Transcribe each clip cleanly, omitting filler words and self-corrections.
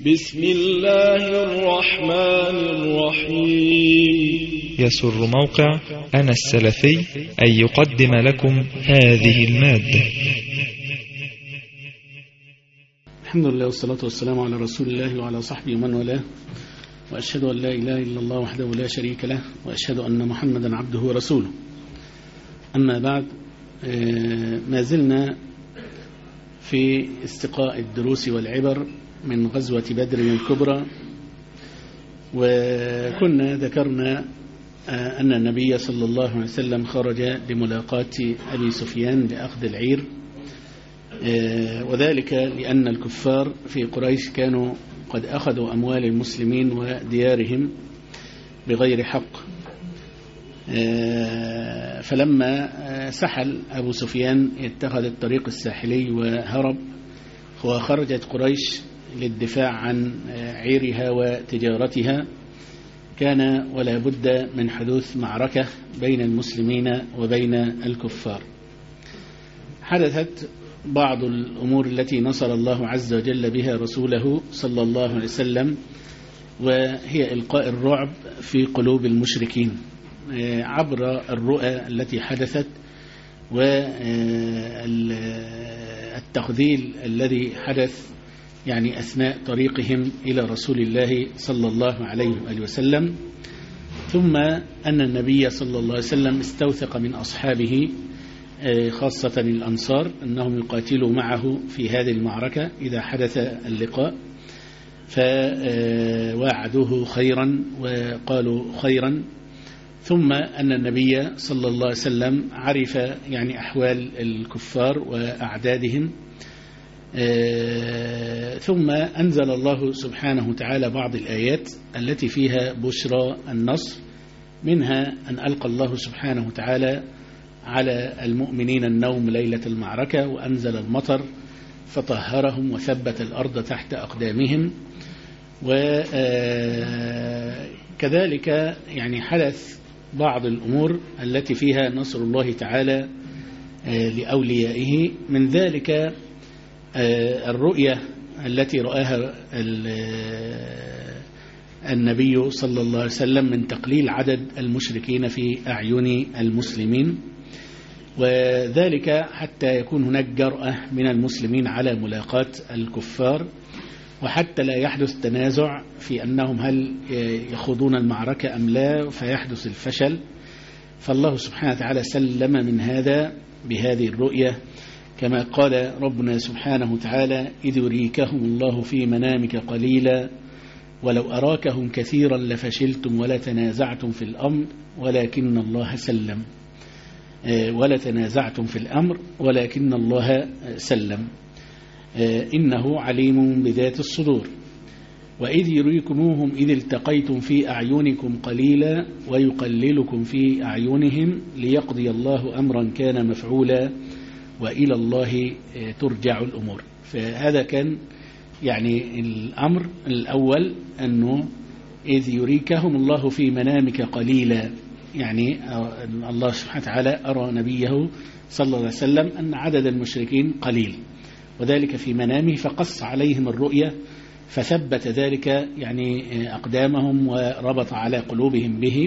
بسم الله الرحمن الرحيم. يسر موقع أنا السلفي أن يقدم لكم هذه المادة. الحمد لله والصلاة والسلام على رسول الله وعلى صحبه ومن والاه، وأشهد أن لا إله إلا الله وحده لا شريك له، وأشهد أن محمدا عبده ورسوله. أما بعد، ما زلنا في استقاء الدروس والعبر من غزوة بدر الكبرى، وكنا ذكرنا أن النبي صلى الله عليه وسلم خرج لملاقاة أبي سفيان لأخذ العير، وذلك لأن الكفار في قريش كانوا قد أخذوا أموال المسلمين وديارهم بغير حق. فلما سحل أبو سفيان اتخذ الطريق الساحلي وهرب، وخرجت قريش للدفاع عن عيرها وتجارتها، كان ولا بد من حدوث معركة بين المسلمين وبين الكفار. حدثت بعض الأمور التي نصر الله عز وجل بها رسوله صلى الله عليه وسلم، وهي إلقاء الرعب في قلوب المشركين عبر الرؤى التي حدثت، والتخذيل الذي حدث يعني أثناء طريقهم إلى رسول الله صلى الله عليه وآله وسلم. ثم أن النبي صلى الله عليه وسلم استوثق من أصحابه خاصة الأنصار أنهم يقاتلوا معه في هذه المعركة إذا حدث اللقاء، فواعدوه خيرا وقالوا خيرا. ثم أن النبي صلى الله عليه وسلم عرف يعني أحوال الكفار وأعدادهم، ثم أنزل الله سبحانه وتعالى بعض الآيات التي فيها بشرى النصر، منها أن ألقى الله سبحانه وتعالى على المؤمنين النوم ليلة المعركة، وأنزل المطر فطهرهم وثبت الأرض تحت أقدامهم. وكذلك يعني حدث بعض الأمور التي فيها نصر الله تعالى لأوليائه، من ذلك الرؤية التي رآها النبي صلى الله عليه وسلم من تقليل عدد المشركين في أعين المسلمين، وذلك حتى يكون هناك جرأة من المسلمين على ملاقاة الكفار، وحتى لا يحدث تنازع في أنهم هل يخوضون المعركة أم لا فيحدث الفشل. فالله سبحانه وتعالى سلم من هذا بهذه الرؤية، كما قال ربنا سبحانه وتعالى: إذ يريكهم الله في منامك قليلا ولو أراكهم كثيرا لفشلتم ولا تنازعتم في الأمر ولكن الله سلم. ولا تنازعتم في الأمر ولكن الله سلم، إنه عليم بذات الصدور. وإذ يريكموهم إذ التقيتم في أعينكم قليلا ويقللكم في أعينهم ليقضي الله أمرا كان مفعولا وإلى الله ترجع الأمور. فهذا كان يعني الأمر الأول، أنه إذ يريكهم الله في منامك قليلا، يعني الله سبحانه وتعالى أرى نبيه صلى الله عليه وسلم أن عدد المشركين قليل، وذلك في منامه، فقص عليهم الرؤية فثبت ذلك يعني أقدامهم وربط على قلوبهم به،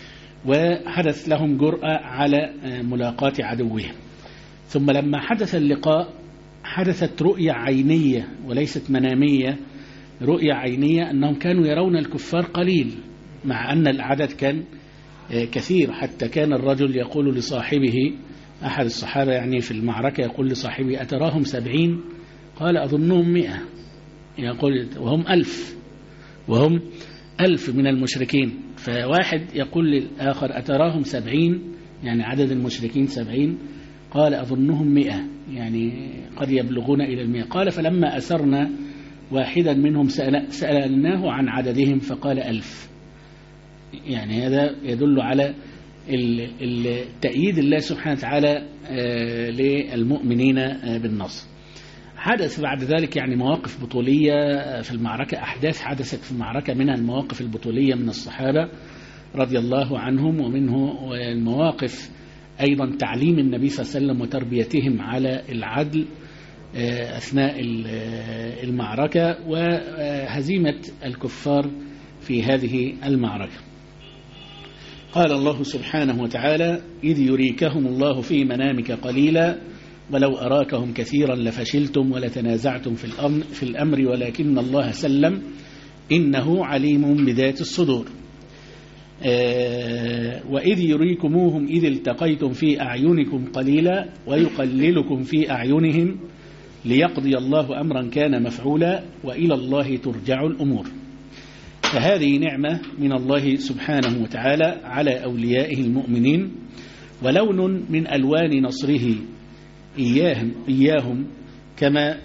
وحدث لهم جرأة على ملاقاة عدوهم. ثم لما حدث اللقاء حدثت رؤية عينية وليست منامية، رؤية عينية أنهم كانوا يرون الكفار قليل مع أن العدد كان كثير، حتى كان الرجل يقول لصاحبه، أحد الصحابة يعني في المعركة، يقول لصاحبه: أتراهم 70؟ قال: أظنهم 100. يقول: وهم 1000 من المشركين. فواحد يقول للآخر: أتراهم 70؟ يعني عدد المشركين 70. قال: أظنهم 100، يعني قد يبلغون إلى 100. قال: فلما أسرنا واحدا منهم سألناه عن عددهم فقال 1000. يعني هذا يدل على التأييد الله سبحانه وتعالى للمؤمنين بالنصر. حدث بعد ذلك يعني مواقف بطولية في المعركة، أحداث حدثت في المعركة، منها المواقف البطولية من الصحابة رضي الله عنهم، ومنه المواقف أيضا تعليم النبي صلى الله عليه وسلم وتربيتهم على العدل أثناء المعركة وهزيمة الكفار في هذه المعركة. قال الله سبحانه وتعالى: إذ يريكهم الله في منامك قليلا ولو أراكهم كثيرا لفشلتم ولتنازعتم في الأمر ولكن الله سلم إنه عليم بذات الصدور. وإذ يريكموهم إذ التقيتم في أعينكم قليلا ويقللكم في أعينهم ليقضي الله أمرا كان مفعولا وإلى الله ترجع الأمور. فهذه نعمة من الله سبحانه وتعالى على أوليائه المؤمنين، ولون من ألوان نصره إياهم كما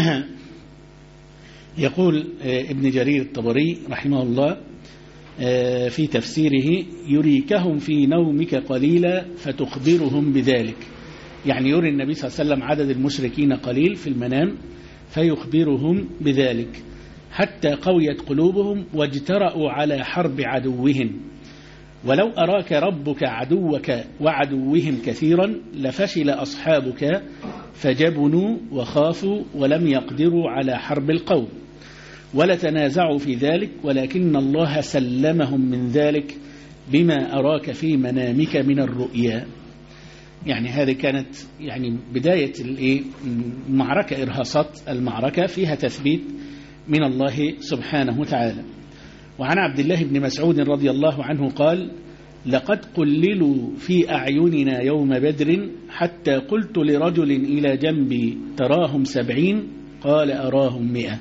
يقول ابن جرير الطبري رحمه الله في تفسيره: يريكهم في نومك قليلا فتخبرهم بذلك. يعني يري النبي صلى الله عليه وسلم عدد المشركين قليل في المنام فيخبرهم بذلك حتى قويت قلوبهم واجترأوا على حرب عدوهم. ولو أراك ربك عدوك وعدوهم كثيرا لفشل أصحابك فجبنوا وخافوا ولم يقدروا على حرب القوم ولتنازعوا في ذلك ولكن الله سلمهم من ذلك بما أراك في منامك من الرؤيا. يعني هذه كانت يعني بداية المعركة، إرهاصات المعركة فيها تثبيت من الله سبحانه وتعالى. وعن عبد الله بن مسعود رضي الله عنه قال: لقد قللوا في أعيننا يوم بدر حتى قلت لرجل إلى جنبي تراهم 70؟ قال أراهم 100.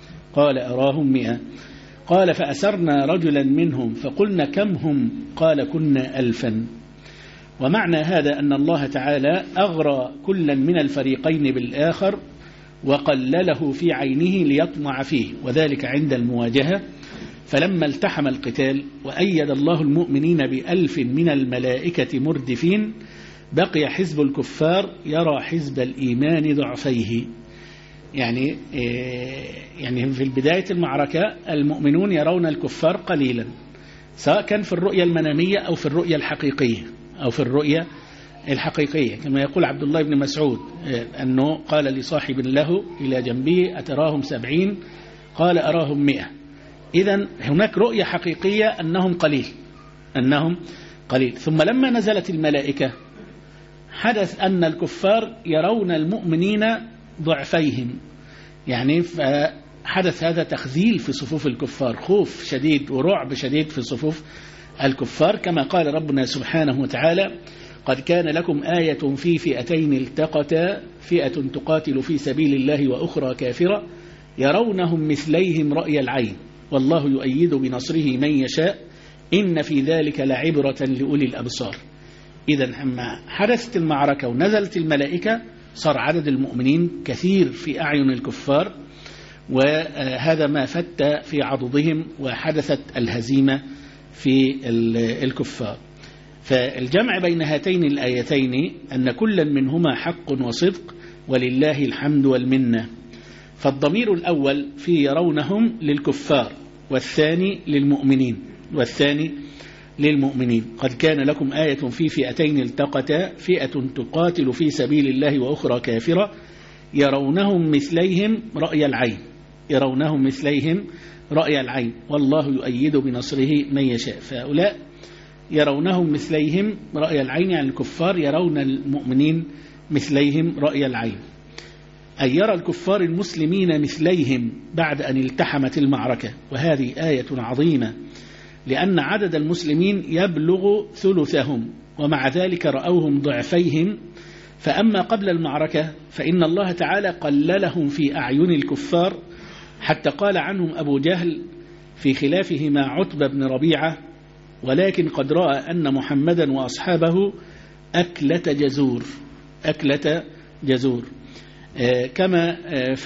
قال فأسرنا رجلا منهم فقلنا كم هم؟ قال كنا 1000. ومعنى هذا أن الله تعالى أغرى كلا من الفريقين بالآخر وقلله في عينه ليطمع فيه، وذلك عند المواجهة. فلما التحم القتال وأيد الله المؤمنين ب1000 من الملائكة مردفين بقي حزب الكفار يرى حزب الإيمان ضعفيه. يعني في بداية المعركة المؤمنون يرون الكفار قليلا، سواء كان في الرؤية المنامية أو في الرؤية الحقيقية كما يقول عبد الله بن مسعود أنه قال لصاحب له إلى جنبه أتراهم 70؟ قال أراهم 100. إذن هناك رؤية حقيقية أنهم قليل. ثم لما نزلت الملائكة حدث أن الكفار يرون المؤمنين ضعفيهم، يعني فحدث هذا تخذيل في صفوف الكفار، خوف شديد ورعب شديد في صفوف الكفار، كما قال ربنا سبحانه وتعالى: قد كان لكم آية في فئتين التقتا فئة تقاتل في سبيل الله وأخرى كافرة يرونهم مثليهم رأي العين والله يؤيد بنصره من يشاء إن في ذلك لعبرة لأولي الأبصار. إذن لما حدثت المعركة ونزلت الملائكة صار عدد المؤمنين كثير في أعين الكفار، وهذا ما فت في عضدهم وحدثت الهزيمة في الكفار. فالجمع بين هاتين الآيتين أن كلا منهما حق وصدق ولله الحمد والمنة. فالضمير الأول في يرونهم للكفار والثاني للمؤمنين. قد كان لكم آية في فئتين التقتا فئة تقاتل في سبيل الله وأخرى كافرة يرونهم مثليهم رأي العين والله يؤيد بنصره من يشاء. فهؤلاء يرونهم مثليهم رأي العين، يعني الكفار يرون المؤمنين مثليهم رأي العين، أي يرى الكفار المسلمين مثليهم بعد أن التحمت المعركة. وهذه آية عظيمة لأن عدد المسلمين يبلغ ثلثهم ومع ذلك رأوهم ضعفيهم. فأما قبل المعركة فإن الله تعالى قللهم في أعين الكفار حتى قال عنهم أبو جهل في خلافه مع عتبة بن ربيعة: ولكن قد رأى أن محمدا وأصحابه أكلة جزور. كما في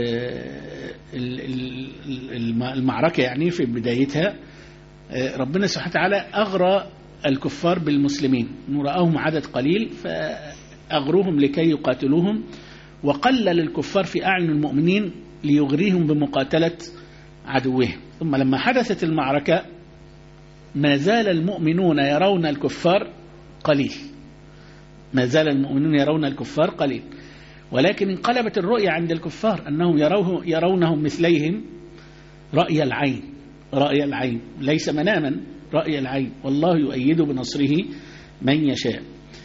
المعركة يعني في بدايتها ربنا سبحانه وتعالى أغرى الكفار بالمسلمين، رأوهم عدد قليل فأغروهم لكي يقاتلوهم، وقلل الكفار في أعين المؤمنين ليغريهم بمقاتلة عدوهم. ثم لما حدثت المعركة ما زال المؤمنون يرون الكفار قليل، ولكن انقلبت الرؤية عند الكفار أنهم يرونهم مثليهم رأي العين ليس مناما، رأي العين، والله يؤيد بنصره من يشاء.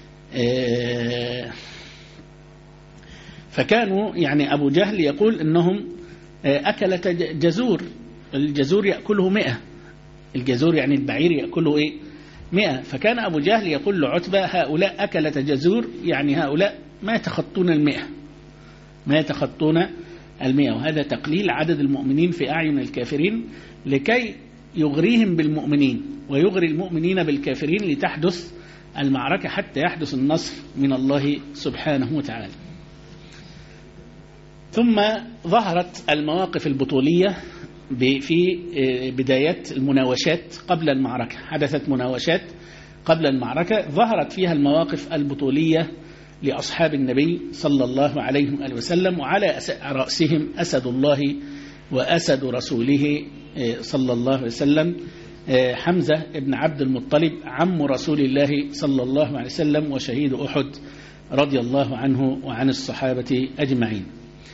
فكانوا يعني أبو جهل يقول إنهم أكلة جزور، الجزور يأكله 100، الجزور يعني البعير يأكله 100. فكان أبو جهل يقول لعتبة هؤلاء أكلة جزور، يعني هؤلاء ما يتخطون 100، ما يتخطون 100. وهذا تقليل عدد المؤمنين في أعين الكافرين لكي يغريهم بالمؤمنين ويغري المؤمنين بالكافرين لتحدث المعركة حتى يحدث النصر من الله سبحانه وتعالى. ثم ظهرت المواقف البطولية في بداية المناوشات قبل المعركة، حدثت مناوشات قبل المعركة ظهرت فيها المواقف البطولية لأصحاب النبي صلى الله عليه وسلم، وعلى رأسهم أسد الله وأسد رسوله صلى الله عليه وسلم حمزة بن عبد المطلب عم رسول الله صلى الله عليه وسلم وشهيد أحد رضي الله عنه وعن الصحابة أجمعين.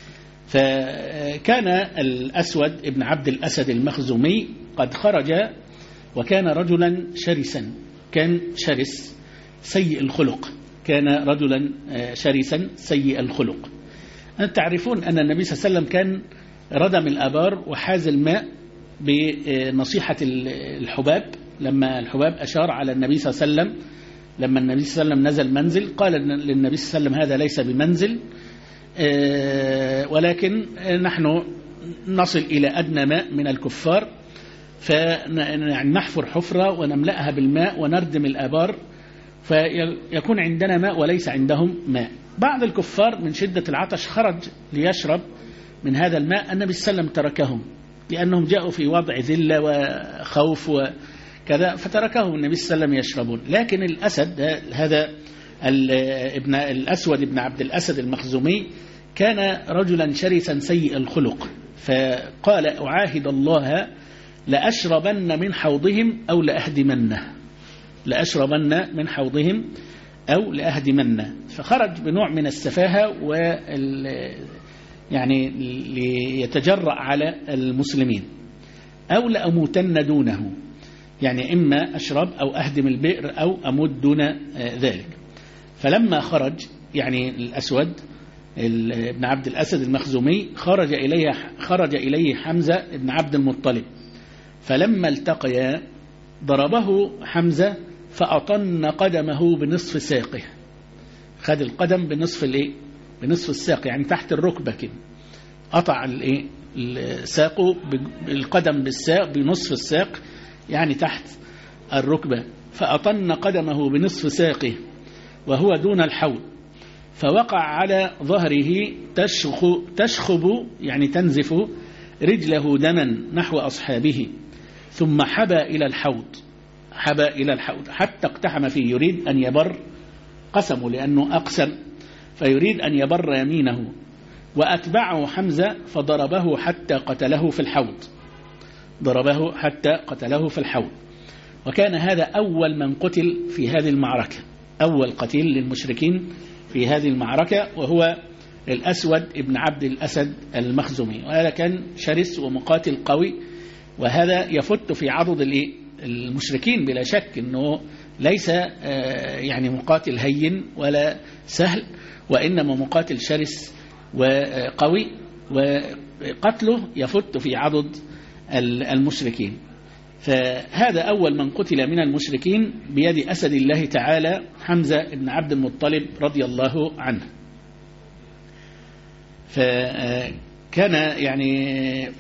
فكان الأسود ابن عبد الأسد المخزومي قد خرج وكان رجلا شرسا، كان شرس سيء الخلق، كان رجلا شرسا سيء الخلق. أنتم تعرفون أن النبي صلى الله عليه وسلم كان ردم الآبار وحاز الماء بنصيحة الحباب، لما الحباب أشار على النبي صلى الله عليه وسلم، لما النبي صلى الله عليه وسلم نزل منزل قال للنبي صلى الله عليه وسلم هذا ليس بمنزل، ولكن نحن نصل إلى أدنى ماء من الكفار فنحفر حفرة ونملأها بالماء ونردم الآبار فيكون عندنا ماء وليس عندهم ماء. بعض الكفار من شدة العطش خرج ليشرب من هذا الماء، النبي صلى الله عليه وسلم تركهم لأنهم جاءوا في وضع ذلة وخوف وكذا، فتركهم النبي صلى الله عليه وسلم يشربون. لكن الأسد هذا ابن الأسود ابن عبد الأسد المخزومي كان رجلا شرسا سيء الخلق، فقال أعاهد الله لأشربن من حوضهم أو لأهدمنه، لأشربن من حوضهم أو لأهدمنه. فخرج بنوع من السفاهة يعني ليتجرأ على المسلمين، أو لأموتن دونه، يعني إما أشرب أو أهدم البئر أو أموت دون ذلك. فلما خرج يعني الأسود ابن عبد الأسد المخزومي خرج إليه حمزة ابن عبد المطلب، فلما التقيا ضربه حمزة فأطن قدمه بنصف ساقه، خد القدم بنصف الساق، يعني تحت الركبة كده، قطع ساقه القدم بالساق بنصف الساق، يعني تحت الركبة، فأطن قدمه بنصف ساقه وهو دون الحوض، فوقع على ظهره تشخب يعني تنزف رجله دما نحو أصحابه، ثم حبى إلى الحوض حتى اقتحم فيه، يريد أن يبر قسمه لأنه أقسم، فيريد أن يبر يمينه، وأتبعه حمزة فضربه حتى قتله في الحوض، وكان هذا أول من قتل في هذه المعركة، أول قتيل للمشركين في هذه المعركة، وهو الأسود ابن عبد الأسد المخزومي. وهذا كان شرس ومقاتل قوي، وهذا يفت في عضد المشركين بلا شك، أنه ليس يعني مقاتل هين ولا سهل، وإنما مقاتل شرس وقوي، وقتله يفت في عضد المشركين. فهذا أول من قتل من المشركين بيد أسد الله تعالى حمزة بن عبد المطلب رضي الله عنه. فكان يعني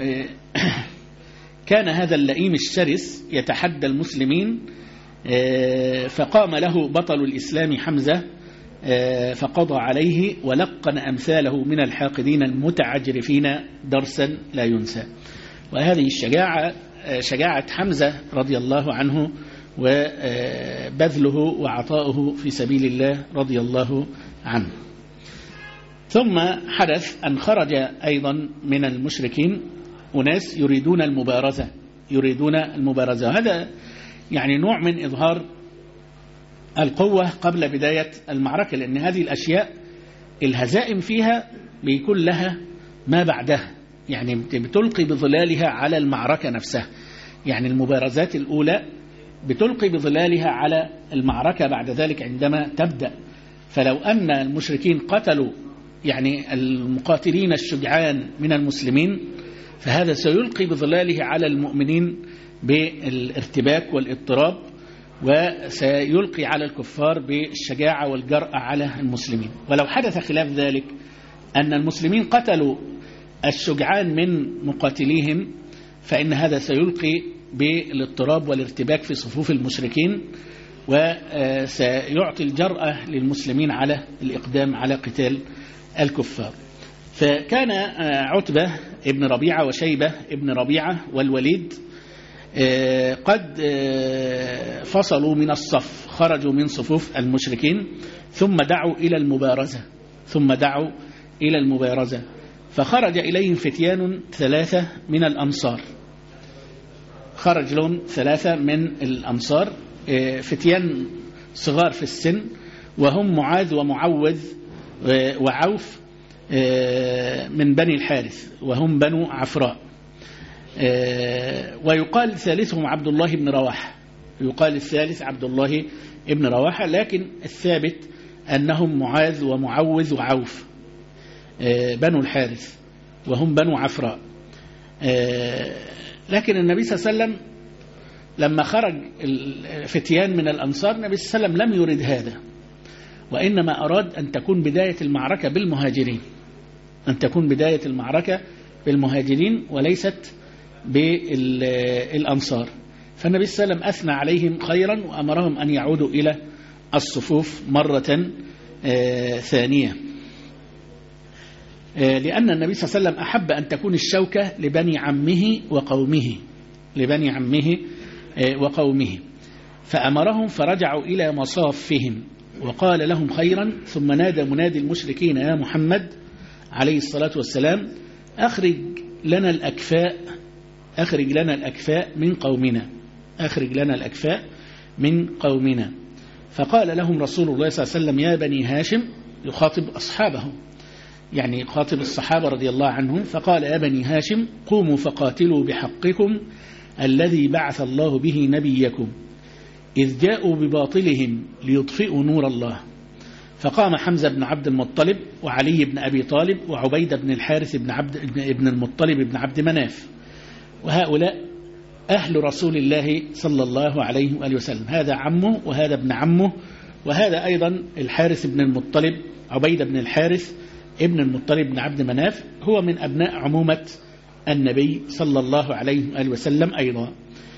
كان هذا اللئيم الشرس يتحدى المسلمين، فقام له بطل الإسلام حمزة فقضى عليه ولقن أمثاله من الحاقدين المتعجرفين درسا لا ينسى. وهذه شجاعة حمزة رضي الله عنه وبذله وعطاؤه في سبيل الله رضي الله عنه. ثم حدث أن خرج أيضا من المشركين أناس يريدون المبارزة. هذا يعني نوع من إظهار القوة قبل بداية المعركة، لأن هذه الأشياء الهزائم فيها بيكون لها ما بعدها، يعني بتلقي بظلالها على المعركة نفسها. يعني المبارزات الأولى بتلقي بظلالها على المعركة بعد ذلك عندما تبدأ. فلو أن المشركين قتلوا يعني المقاتلين الشجعان من المسلمين، فهذا سيلقي بظلاله على المؤمنين بالارتباك والاضطراب، وسيلقي على الكفار بالشجاعة والجرأة على المسلمين. ولو حدث خلاف ذلك أن المسلمين قتلوا الشجعان من مقاتليهم، فإن هذا سيلقي بالاضطراب والارتباك في صفوف المشركين، وسيعطي الجرأة للمسلمين على الإقدام على قتال الكفار. فكان عتبة ابن ربيعة وشيبة ابن ربيعة والوليد قد فصلوا من الصف، خرجوا من صفوف المشركين ثم دعوا إلى المبارزة. فخرج إليهم فتيان 3 من الأنصار، خرج لهم 3 من الأنصار، فتيان صغار في السن، وهم معاذ ومعوذ وعوف من بني الحارث، وهم بنو عفراء. ويقال ثالثهم عبد الله بن رواحة، يقال الثالث عبد الله بن رواحة، لكن الثابت أنهم معاذ ومعوذ وعوف بنو الحارث، وهم بنو عفراء. لكن النبي صلى الله عليه وسلم لما خرج الفتيان من الأنصار، النبي صلى الله عليه وسلم لم يرد هذا، وإنما أراد أن تكون بداية المعركة بالمهاجرين، أن تكون بداية المعركة بالمهاجرين وليست بالأنصار. فالنبي صلى الله عليه وسلم أثنى عليهم خيرا وأمرهم أن يعودوا إلى الصفوف مرة ثانية، لأن النبي صلى الله عليه وسلم أحب أن تكون الشوكة لبني عمه وقومه، فأمرهم فرجعوا إلى مصافهم وقال لهم خيرا. ثم نادى منادي المشركين: يا محمد عليه الصلاة والسلام، أخرج لنا الأكفاء من قومنا. فقال لهم رسول الله صلى الله عليه وسلم: يا بني هاشم، يخاطب أصحابه، يعني يخاطب الصحابة رضي الله عنهم، فقال: يا بني هاشم، قوموا فقاتلوا بحقكم الذي بعث الله به نبيكم، إذ جاءوا بباطلهم ليطفئوا نور الله. فقام حمزة بن عبد المطلب وعلي بن أبي طالب وعبيدة بن الحارث بن المطلب بن عبد مناف، وهؤلاء أهل رسول الله صلى الله عليه وآله وسلم، هذا عمه وهذا ابن عمه، وهذا أيضا الحارث بن المطلب، عبيدة بن الحارث ابن المطلب بن عبد مناف، هو من أبناء عمومة النبي صلى الله عليه وآله وسلم أيضا.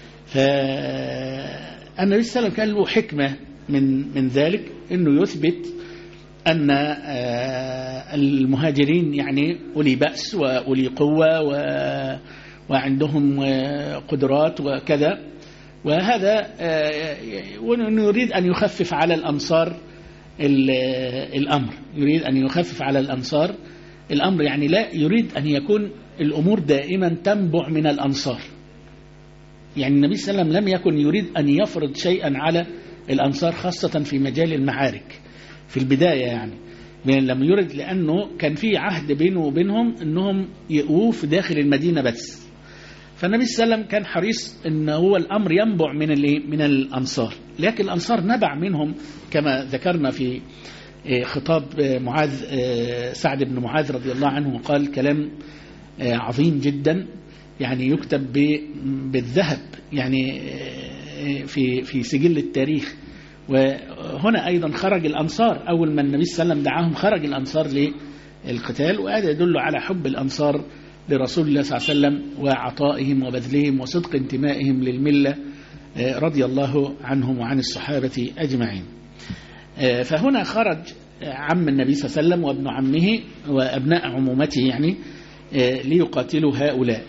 فالنبي صلى الله عليه وسلم كان له حكمة من ذلك، أنه يثبت أن المهاجرين يعني أولي بأس وأولي قوة وعندهم قدرات وكذا، وهذا وأنه يريد أن يخفف على الأنصار الأمر، يريد أن يخفف على الأنصار الأمر، يعني لا يريد أن يكون الأمور دائما تنبع من الأنصار. يعني النبي صلى الله عليه وسلم لم يكن يريد أن يفرض شيئا على الأنصار، خاصة في مجال المعارك في البداية، يعني لم يرد، لأنه كان في عهد بينه وبينهم أنهم يقووا في داخل المدينة بس. فالنبي صلى الله عليه وسلم كان حريص أن هو الأمر ينبع من الأنصار، لكن الأنصار نبع منهم كما ذكرنا في خطاب معاذ سعد بن معاذ رضي الله عنه، وقال كلام عظيم جدا، يعني يكتب بالذهب يعني في سجل التاريخ. وهنا أيضا خرج الأنصار، أول ما النبي صلى الله عليه وسلم دعاهم خرج الأنصار للقتال، وهذا يدل على حب الأنصار لرسول الله صلى الله عليه وسلم وعطائهم وبذلهم وصدق انتمائهم للملة رضي الله عنهم وعن الصحابة أجمعين. فهنا خرج عم النبي صلى الله عليه وسلم وابن عمه وأبناء عمومته يعني ليقاتلوا هؤلاء.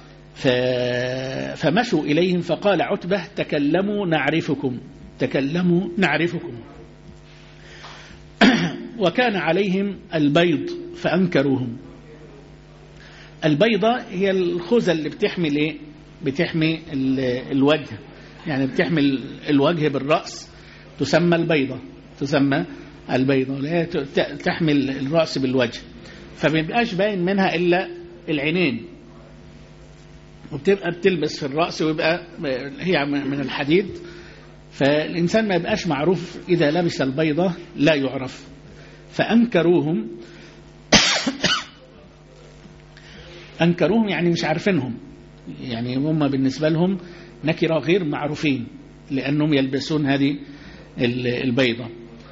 فمشوا إليهم، فقال عتبة: تكلموا نعرفكم. وكان عليهم البيض فأنكروهم. البيضة هي الخوذة اللي بتحمي الوجه، يعني بتحمي الوجه بالرأس، تسمى البيضة، تسمى البيضة، وهي تحمل الرأس بالوجه، فمبقاش باين منها إلا العينين، وبتبقى بتلبس في الرأس، ويبقى هي من الحديد، فالإنسان ما يبقاش معروف إذا لبس البيضة لا يعرف. فأنكروهم أنكروهم يعني مش عارفينهم، يعني هم بالنسبة لهم نكرة غير معروفين لأنهم يلبسون هذه البيضة.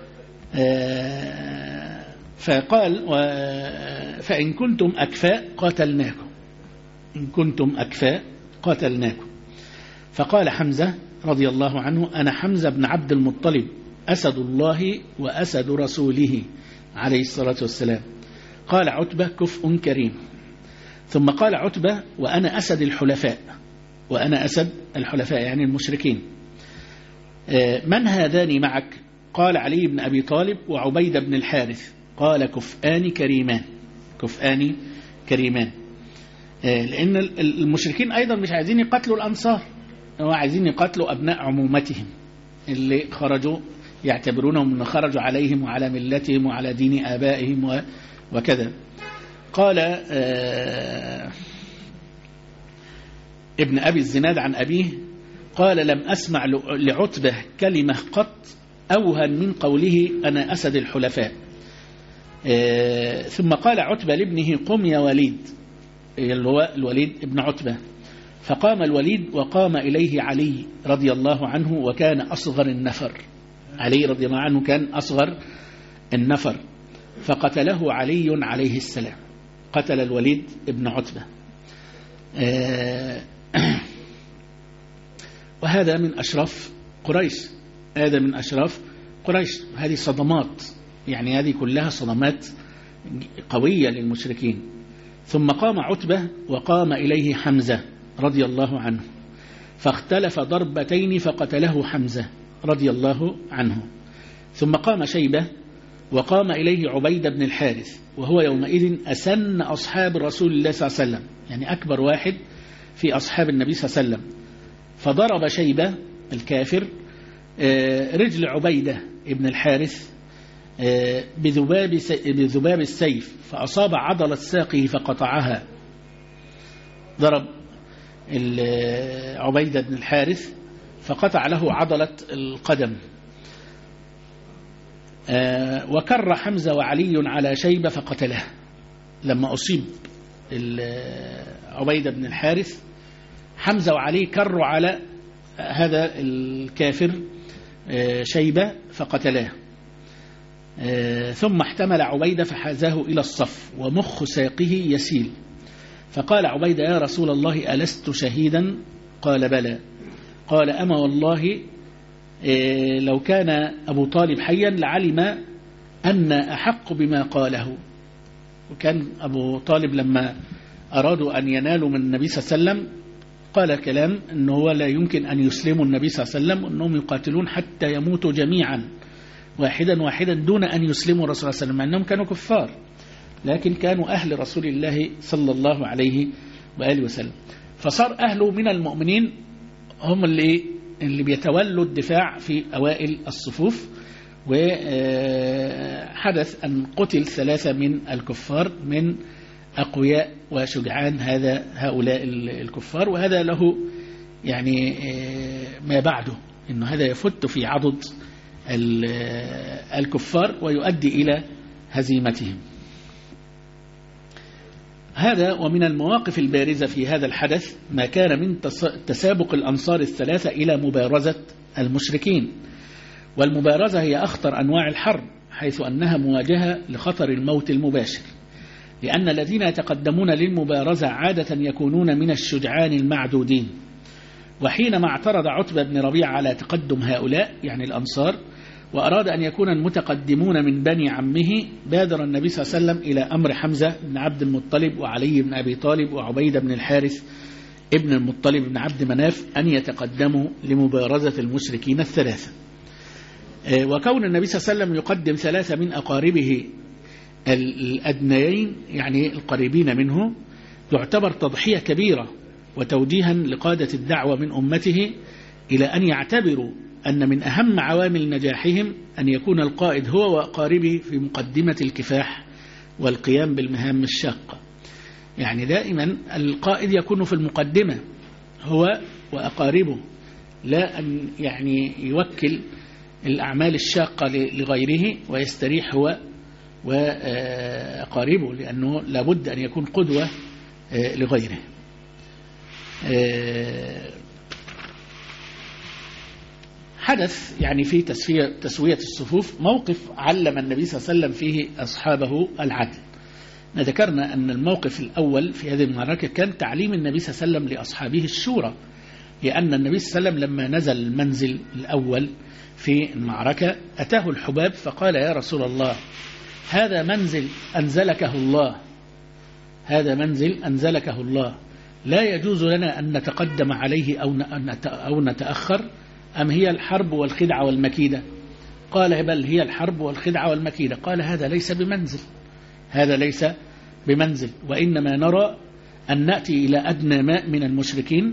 فقال فإن كنتم أكفاء قاتلناكم، إن كنتم أكفاء قاتلناكم. فقال حمزة رضي الله عنه: أنا حمزة بن عبد المطلب أسد الله وأسد رسوله عليه الصلاة والسلام. قال عتبة: كفء كريم. ثم قال عتبة: وأنا أسد الحلفاء، وأنا أسد الحلفاء يعني المشركين. من هذان معك؟ قال علي بن أبي طالب وعبيدة بن الحارث. قال: كفءان كريمان، كفءان كريمان. لأن المشركين أيضا مش عايزين يقتلوا الأنصار، هو عايزين يقتلوا أبناء عمومتهم اللي خرجوا، يعتبرونهم أن خرجوا عليهم وعلى ملتهم وعلى دين آبائهم وكذا. قال ابن أبي الزناد عن أبيه قال: لم أسمع لعتبة كلمة قط أوهن من قوله أنا أسد الحلفاء. ثم قال عتبة لابنه: قم يا وليد، اللي هو الوليد ابن عتبة. فقام الوليد وقام إليه علي رضي الله عنه، وكان أصغر النفر. علي رضي الله عنه كان أصغر النفر، فقتله علي عليه السلام، قتل الوليد ابن عتبة. وهذا من أشراف قريش، هذا من أشراف قريش. هذه صدمات، يعني هذه كلها صدمات قوية للمشركين. ثم قام عتبة وقام إليه حمزة رضي الله عنه، فاختلف ضربتين فقتله حمزة رضي الله عنه. ثم قام شيبة وقام إليه عبيدة بن الحارث، وهو يومئذ أسن أصحاب رسول الله صلى الله عليه وسلم، يعني أكبر واحد في أصحاب النبي صلى الله عليه وسلم. فضرب شيبة الكافر رجل عبيدة بن الحارث بذباب السيف، فأصاب عضلة ساقه فقطعها. ضرب عبيدة بن الحارث فقطع له عضلة القدم. وكر حمزة وعلي على شيبة فقتله. لما أصيب عبيدة بن الحارث، حمزة وعلي كروا على هذا الكافر شيبة فقتلاه. ثم احتمل عبيدة فحازاه إلى الصف ومخ ساقه يسيل. فقال عبيدة: يا رسول الله ألست شهيدا؟ قال: بلى. قال: أما والله لو كان أبو طالب حيا لعلم أن أحق بما قاله. وكان أبو طالب لما أرادوا أن ينالوا من النبي صلى الله عليه وسلم قال كلام أنه هو لا يمكن أن يسلموا النبي صلى الله عليه وسلم، أنهم يقاتلون حتى يموتوا جميعا واحدا واحدا دون أن يسلموا الرسول صلى الله عليه وسلم، مع أنهم كانوا كفار لكن كانوا أهل رسول الله صلى الله عليه وآله وسلم. فصار أهله من المؤمنين هم اللي بيتولوا الدفاع في أوائل الصفوف. وحدث أن قتل 3 من الكفار من أقوياء وشجعان هؤلاء الكفار. وهذا له يعني ما بعده، إنه هذا يفت في عضد الكفار ويؤدي إلى هزيمتهم. هذا ومن المواقف البارزة في هذا الحدث ما كان من تسابق الأنصار الثلاثة إلى مبارزة المشركين. والمبارزة هي أخطر أنواع الحرب، حيث أنها مواجهة لخطر الموت المباشر، لأن الذين يتقدمون للمبارزة عادة يكونون من الشجعان المعدودين. وحينما اعترض عتبة بن ربيعة على تقدم هؤلاء يعني الأنصار، وأراد أن يكون المتقدمون من بني عمه، بادر النبي صلى الله عليه وسلم إلى أمر حمزة بن عبد المطلب وعلي بن أبي طالب وعبيدة بن الحارث ابن المطلب بن عبد مناف أن يتقدموا لمبارزة المشركين الثلاثة. وكون النبي صلى الله عليه وسلم يقدم 3 من أقاربه الأدنيين يعني القريبين منه يعتبر تضحية كبيرة وتوجيها لقادة الدعوة من أمته إلى أن يعتبروا أن من أهم عوامل نجاحهم أن يكون القائد هو وأقاربه في مقدمة الكفاح والقيام بالمهام الشاقة. يعني دائما القائد يكون في المقدمة هو وأقاربه، لا أن يعني يوكل الأعمال الشاقة لغيره ويستريح هو وأقاربه، لأنه لابد أن يكون قدوة لغيره. حدث يعني في تسوية الصفوف موقف علم النبي صلى الله عليه وسلم فيه أصحابه العدل. ذكرنا أن الموقف الأول في هذه المعركة كان تعليم النبي صلى الله عليه وسلم لأصحابه الشورى، لأن النبي صلى الله عليه وسلم لما نزل المنزل الأول في المعركة أتاه الحباب فقال: يا رسول الله، هذا منزل أنزلكه الله، هذا منزل أنزلكه الله، لا يجوز لنا أن نتقدم عليه أو نتأخر، أم هي الحرب والخدعة والمكيدة؟ قال: بل هي الحرب والخدعة والمكيدة. قال: هذا ليس بمنزل، هذا ليس بمنزل، وإنما نرى أن نأتي إلى أدنى ماء من المشركين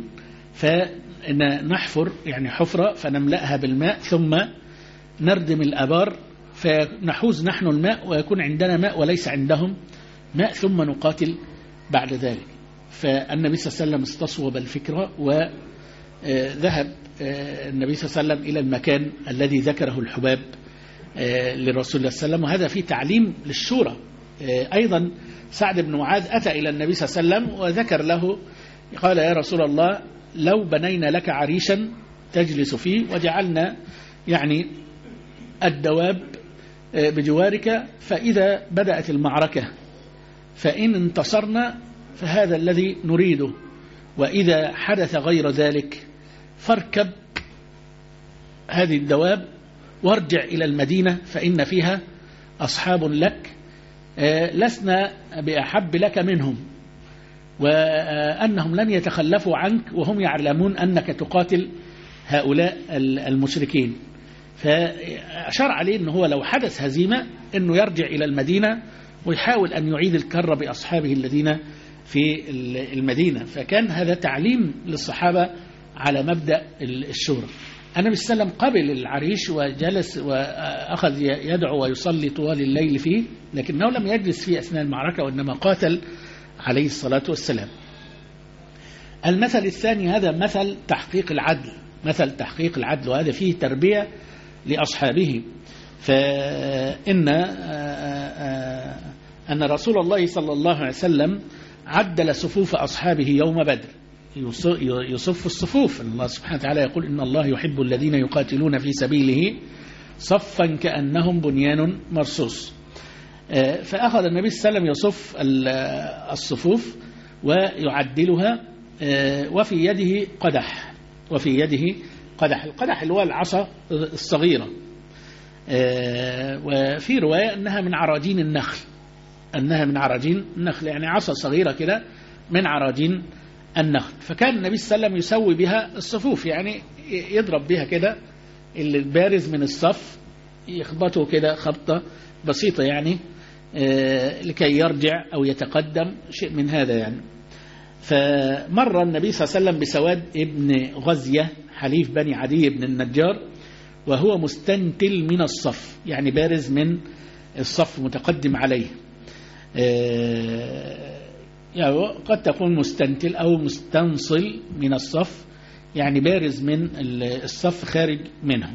فنحفر يعني حفرة فنملأها بالماء ثم نردم الأبار فنحوز نحن الماء ويكون عندنا ماء وليس عندهم ماء ثم نقاتل بعد ذلك. فالنبي صلى الله عليه وسلم استصوب الفكرة وذهب النبي صلى الله عليه وسلم إلى المكان الذي ذكره الحباب للرسول الله صلى الله عليه وسلم، وهذا فيه تعليم للشورى. أيضا سعد بن معاذ أتى إلى النبي صلى الله عليه وسلم وذكر له، قال: يا رسول الله، لو بنينا لك عريشا تجلس فيه وجعلنا يعني الدواب بجوارك، فإذا بدأت المعركة فإن انتصرنا فهذا الذي نريده، وإذا حدث غير ذلك فاركب هذه الدواب وارجع إلى المدينة فإن فيها أصحاب لك لسنا بأحب لك منهم، وأنهم لن يتخلفوا عنك وهم يعلمون أنك تقاتل هؤلاء المشركين. فأشار عليه أنه لو حدث هزيمة أنه يرجع إلى المدينة ويحاول أن يعيد الكرة بأصحابه الذين في المدينة. فكان هذا تعليم للصحابة على مبدأ الشورى. النبي صلى الله عليه وسلم قبل العريش وجلس وأخذ يدعو ويصلي طوال الليل فيه، لكنه لم يجلس فيه أثناء المعركة وإنما قاتل عليه الصلاة والسلام. المثل الثاني هذا مثل تحقيق العدل، مثل تحقيق العدل، وهذا فيه تربية لأصحابه. فإن أن رسول الله صلى الله عليه وسلم عدل صفوف أصحابه يوم بدر، يصف الصفوف. الله سبحانه وتعالى يقول: إن الله يحب الذين يقاتلون في سبيله صفا كأنهم بنيان مرصوص. فأخذ النبي صلى الله عليه وسلم يصف الصفوف ويعدلها، وفي يده قدح، وفي يده قدح. القدح اللي هو العصا الصغيرة، وفي رواية أنها من عراجين النخل، أنها من عراجين النخل، يعني عصا صغيرة كده من عراجين النخل. فكان النبي صلى الله عليه وسلم يسوي بها الصفوف، يعني يضرب بها كده البارز من الصف، يخبطه كده خبطة بسيطة يعني لكي يرجع أو يتقدم، شيء من هذا يعني. فمر النبي صلى الله عليه وسلم بسواد ابن غزية حليف بني عدي بن النجار وهو مستنتل من الصف، يعني بارز من الصف متقدم عليه. يعني قد تكون مستنتل أو مستنصل من الصف، يعني بارز من الصف خارج منه.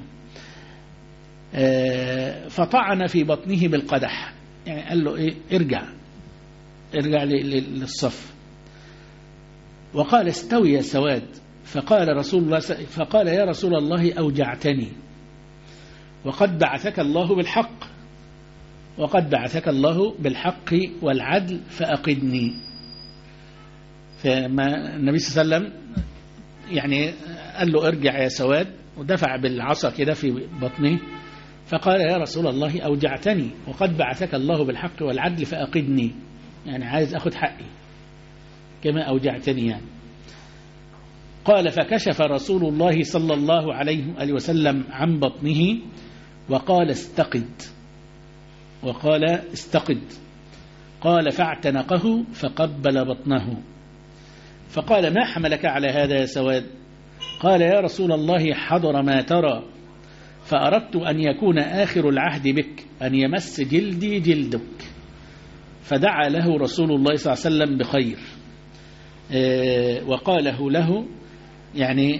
فطعن في بطنه بالقدح، يعني قال له إيه؟ ارجع للصف. وقال: استوي يا سواد. فقال: يا رسول الله، أوجعتني، وقد بعثك الله بالحق، وقد بعثك الله بالحق والعدل فأقدني. فما النبي صلى الله عليه وسلم يعني قال له: ارجع يا سواد، ودفع بالعصا كده في بطنه، فقال: يا رسول الله، أوجعتني، وقد بعثك الله بالحق والعدل فأقدني، يعني عايز أخذ حقي كما أوجعتني يعني. قال: فكشف رسول الله صلى الله عليه وسلم عن بطنه وقال: استقد. قال: فاعتنقه فقبل بطنه. فقال: ما حملك على هذا يا سواد؟ قال: يا رسول الله، حضر ما ترى فأردت أن يكون آخر العهد بك أن يمس جلدي جلدك. فدعا له رسول الله صلى الله عليه وسلم بخير، وقاله له يعني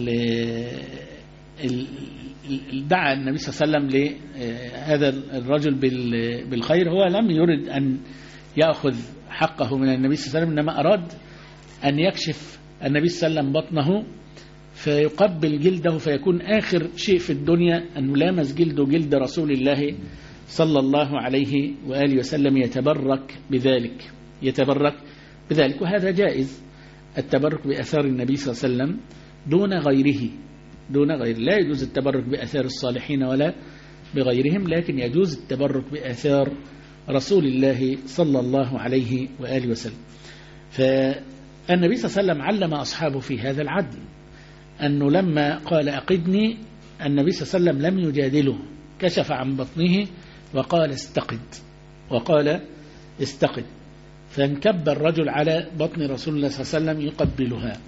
دعا النبي صلى الله عليه وسلم لهذا الرجل بالخير. هو لم يرد أن يأخذ حقه من النبي صلى الله عليه وسلم، إنما أراد أن يكشف النبي صلى الله عليه وسلم بطنه فيقبل جلده، فيكون آخر شيء في الدنيا أن ملامس جلده جلد رسول الله صلى الله عليه وآله وسلم، يتبرك بذلك. وهذا جائز التبرك بأثار النبي صلى الله عليه وسلم دون غيره. لا يجوز التبرك بأثار الصالحين ولا بغيرهم، لكن يجوز التبرك بأثار رسول الله صلى الله عليه وآله وسلم. فالنبي صلى الله عليه وسلم علم أصحابه في هذا العدل، أنه لما قال أقدني النبي صلى الله عليه وسلم لم يجادله، كشف عن بطنه وقال استقد، فانكب الرجل على بطن رسول الله صلى الله عليه وسلم يقبلها.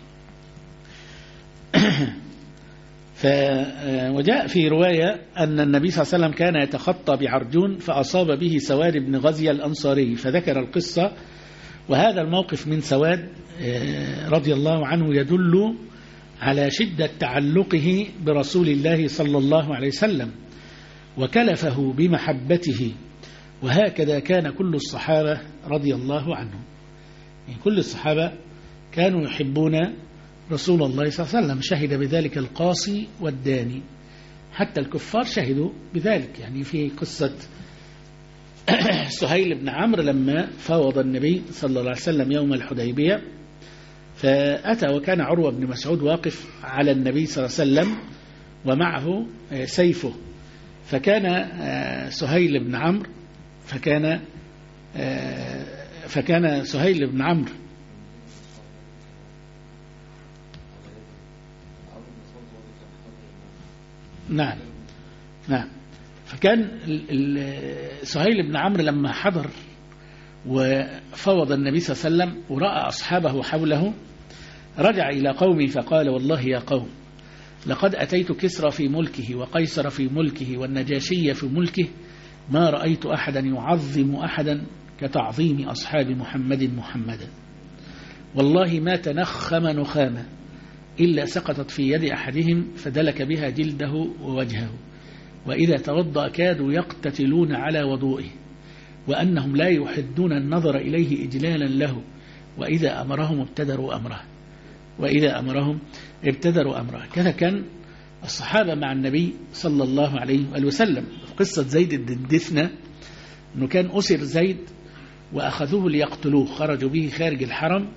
وجاء في رواية أن النبي صلى الله عليه وسلم كان يتخطى بعرجون فأصاب به سواد بن غزية الأنصاري، فذكر القصة. وهذا الموقف من سواد رضي الله عنه يدل على شدة تعلقه برسول الله صلى الله عليه وسلم وكلفه بمحبته. وهكذا كان كل الصحابة رضي الله عنهم، يعني كل الصحابة كانوا يحبون رسول الله صلى الله عليه وسلم، شهد بذلك القاصي والداني، حتى الكفار شهدوا بذلك. يعني في قصة سهيل بن عمرو لما فاوض النبي صلى الله عليه وسلم يوم الحديبية، فأتى وكان عروة بن مسعود واقف على النبي صلى الله عليه وسلم ومعه سيفه، فكان سهيل بن عمرو فكان سهيل بن عمرو نعم فكان سهيل بن عمرو لما حضر وفوض النبي صلى الله عليه وسلم ورأى أصحابه حوله، رجع إلى قومه فقال: والله يا قوم، لقد أتيت كسرى في ملكه وقيصر في ملكه والنجاشي في ملكه، ما رأيت أحدا يعظم أحدا كتعظيم أصحاب محمدا، والله ما تنخم نخامة إلا سقطت في يد أحدهم فدلك بها جلده ووجهه، وإذا توضأ كادوا يقتتلون على وضوئه، وأنهم لا يحدون النظر إليه إجلالا له، وإذا أمرهم ابتدروا أمره. كذا كان الصحابة مع النبي صلى الله عليه وسلم. في قصة زيد بن الدثنة أنه كان أسر زيد وأخذوه ليقتلوه، خرجوا به خارج الحرم،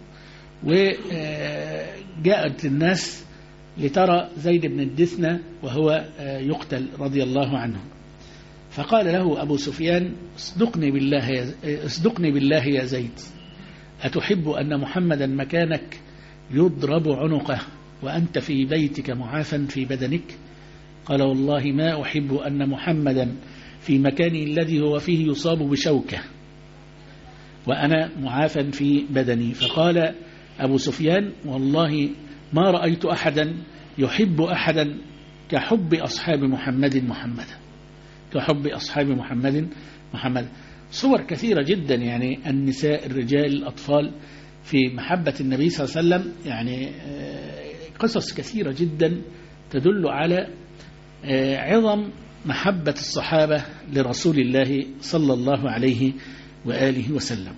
وجاءت الناس لترى زيد بن الدثنة وهو يقتل رضي الله عنه، فقال له أبو سفيان: اصدقني بالله يا زيد، أتحب أن محمدا مكانك يضرب عنقه وأنت في بيتك معافا في بدنك؟ قال: والله ما أحب أن محمدا في مكاني الذي هو فيه يصاب بشوكة وأنا معافا في بدني. فقال أبو سفيان: والله ما رأيت أحدا يحب أحدا كحب أصحاب محمد. صور كثيرة جدا، يعني النساء، الرجال، الأطفال في محبة النبي صلى الله عليه وسلم، يعني قصص كثيرة جدا تدل على عظم محبة الصحابة لرسول الله صلى الله عليه وآله وسلم.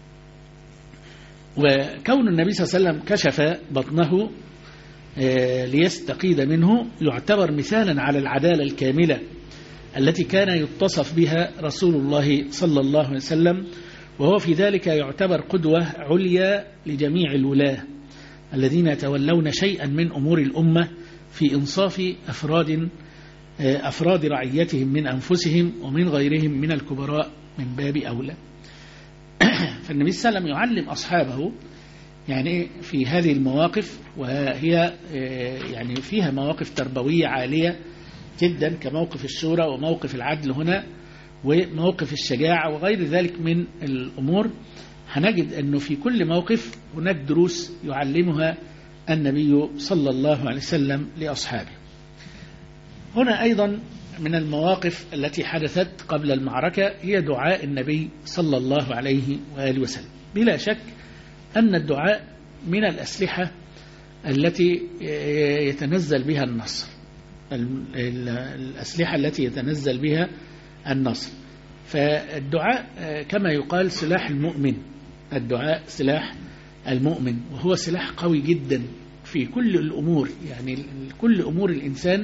وكون النبي صلى الله عليه وسلم كشف بطنه ليستقيد منه يعتبر مثالا على العدالة الكاملة التي كان يتصف بها رسول الله صلى الله عليه وسلم، وهو في ذلك يعتبر قدوة عليا لجميع الولاة الذين يتولون شيئا من أمور الأمة في إنصاف أفراد رعيتهم من أنفسهم ومن غيرهم من الكبراء من باب أولى. فالنبي صلى الله عليه وسلم يعلم أصحابه يعني في هذه المواقف، وهي يعني فيها مواقف تربوية عالية جدا كموقف الشورى وموقف العدل هنا وموقف الشجاعة وغير ذلك من الأمور. هنجد أنه في كل موقف هناك دروس يعلمها النبي صلى الله عليه وسلم لأصحابه. هنا أيضا من المواقف التي حدثت قبل المعركة هي دعاء النبي صلى الله عليه وآله وسلم. بلا شك أن الدعاء من الأسلحة التي يتنزل بها النصر، الأسلحة التي يتنزل بها النصر. فالدعاء كما يقال سلاح المؤمن، الدعاء سلاح المؤمن، وهو سلاح قوي جدا في كل الأمور، يعني كل أمور الإنسان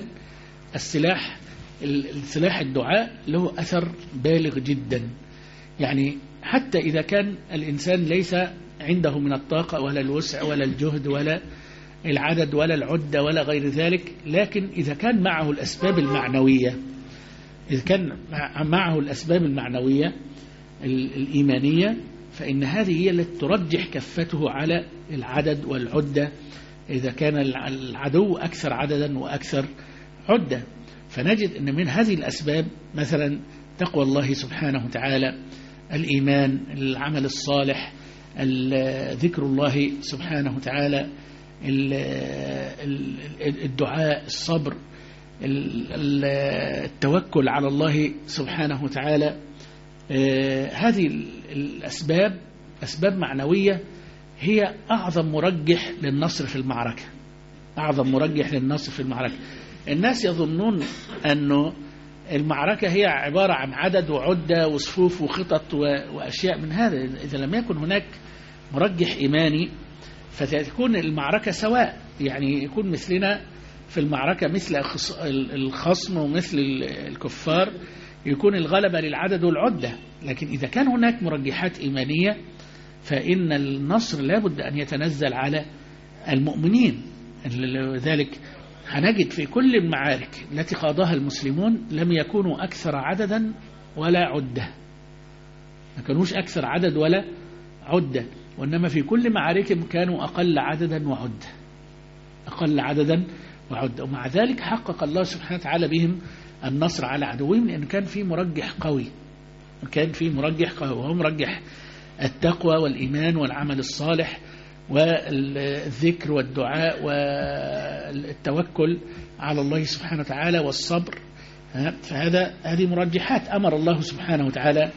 السلاح الدعاء له أثر بالغ جدا. يعني حتى إذا كان الإنسان ليس عنده من الطاقة ولا الوسع ولا الجهد ولا العدد ولا العدة ولا غير ذلك، لكن إذا كان معه الأسباب المعنوية، إذا كان معه الأسباب المعنوية الإيمانية، فإن هذه هي التي ترجح كفته على العدد والعدة إذا كان العدو أكثر عددا وأكثر عدة. فنجد أن من هذه الأسباب مثلا تقوى الله سبحانه وتعالى، الإيمان، العمل الصالح، ذكر الله سبحانه وتعالى، الدعاء، الصبر، التوكل على الله سبحانه وتعالى. هذه الأسباب أسباب معنوية هي أعظم مرجح للنصر في المعركة، أعظم مرجح للنصر في المعركة. الناس يظنون أنه المعركة هي عبارة عن عدد وعدة وصفوف وخطط وأشياء من هذا. إذا لم يكن هناك مرجح إيماني فتكون المعركة سواء، يعني يكون مثلنا في المعركة مثل الخصم ومثل الكفار، يكون الغلبة للعدد والعدة. لكن إذا كان هناك مرجحات إيمانية فإن النصر لابد أن يتنزل على المؤمنين. لذلك هنجد في كل المعارك التي خاضها المسلمون لم يكونوا أكثر عددا ولا عدة، ما كانوش أكثر عدد ولا عدة، وإنما في كل معاركهم كانوا أقل عددا وعدة، أقل عددا وعدة. ومع ذلك حقق الله سبحانه وتعالى بهم النصر على عدوهم، لأن كان في مرجح قوي، كان في مرجح قوي، وهو مرجح التقوى والإيمان والعمل الصالح والذكر والدعاء والتوكل على الله سبحانه وتعالى والصبر. هذه مرجحات أمر الله سبحانه وتعالى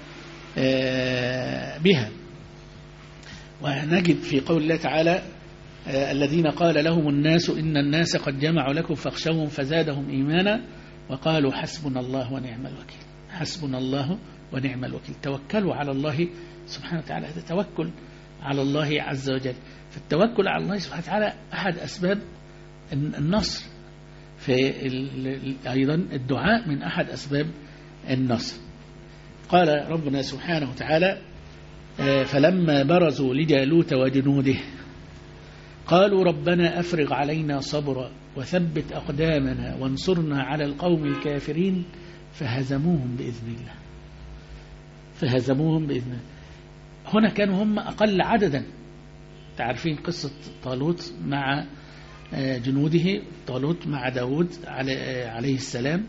بها. ونجد في قول الله تعالى الذين قال لهم الناس إن الناس قد جمعوا لكم فاخشوهم فزادهم إيمانا وقالوا حسبنا الله ونعم الوكيل. حسبنا الله ونعم الوكيل، توكلوا على الله سبحانه وتعالى. هذا توكل على الله عز وجل. فالتوكل على الله سبحانه وتعالى أحد أسباب النصر، أيضا الدعاء من أحد أسباب النصر. قال ربنا سبحانه وتعالى فلما برزوا لجالوت وجنوده قالوا ربنا أفرغ علينا صبرا وثبت أقدامنا وانصرنا على القوم الكافرين فهزموهم بإذن الله. فهزموهم بإذن الله. هنا كانوا هم أقل عددا. تعرفين قصة طالوت مع جنوده، طالوت مع داود عليه السلام،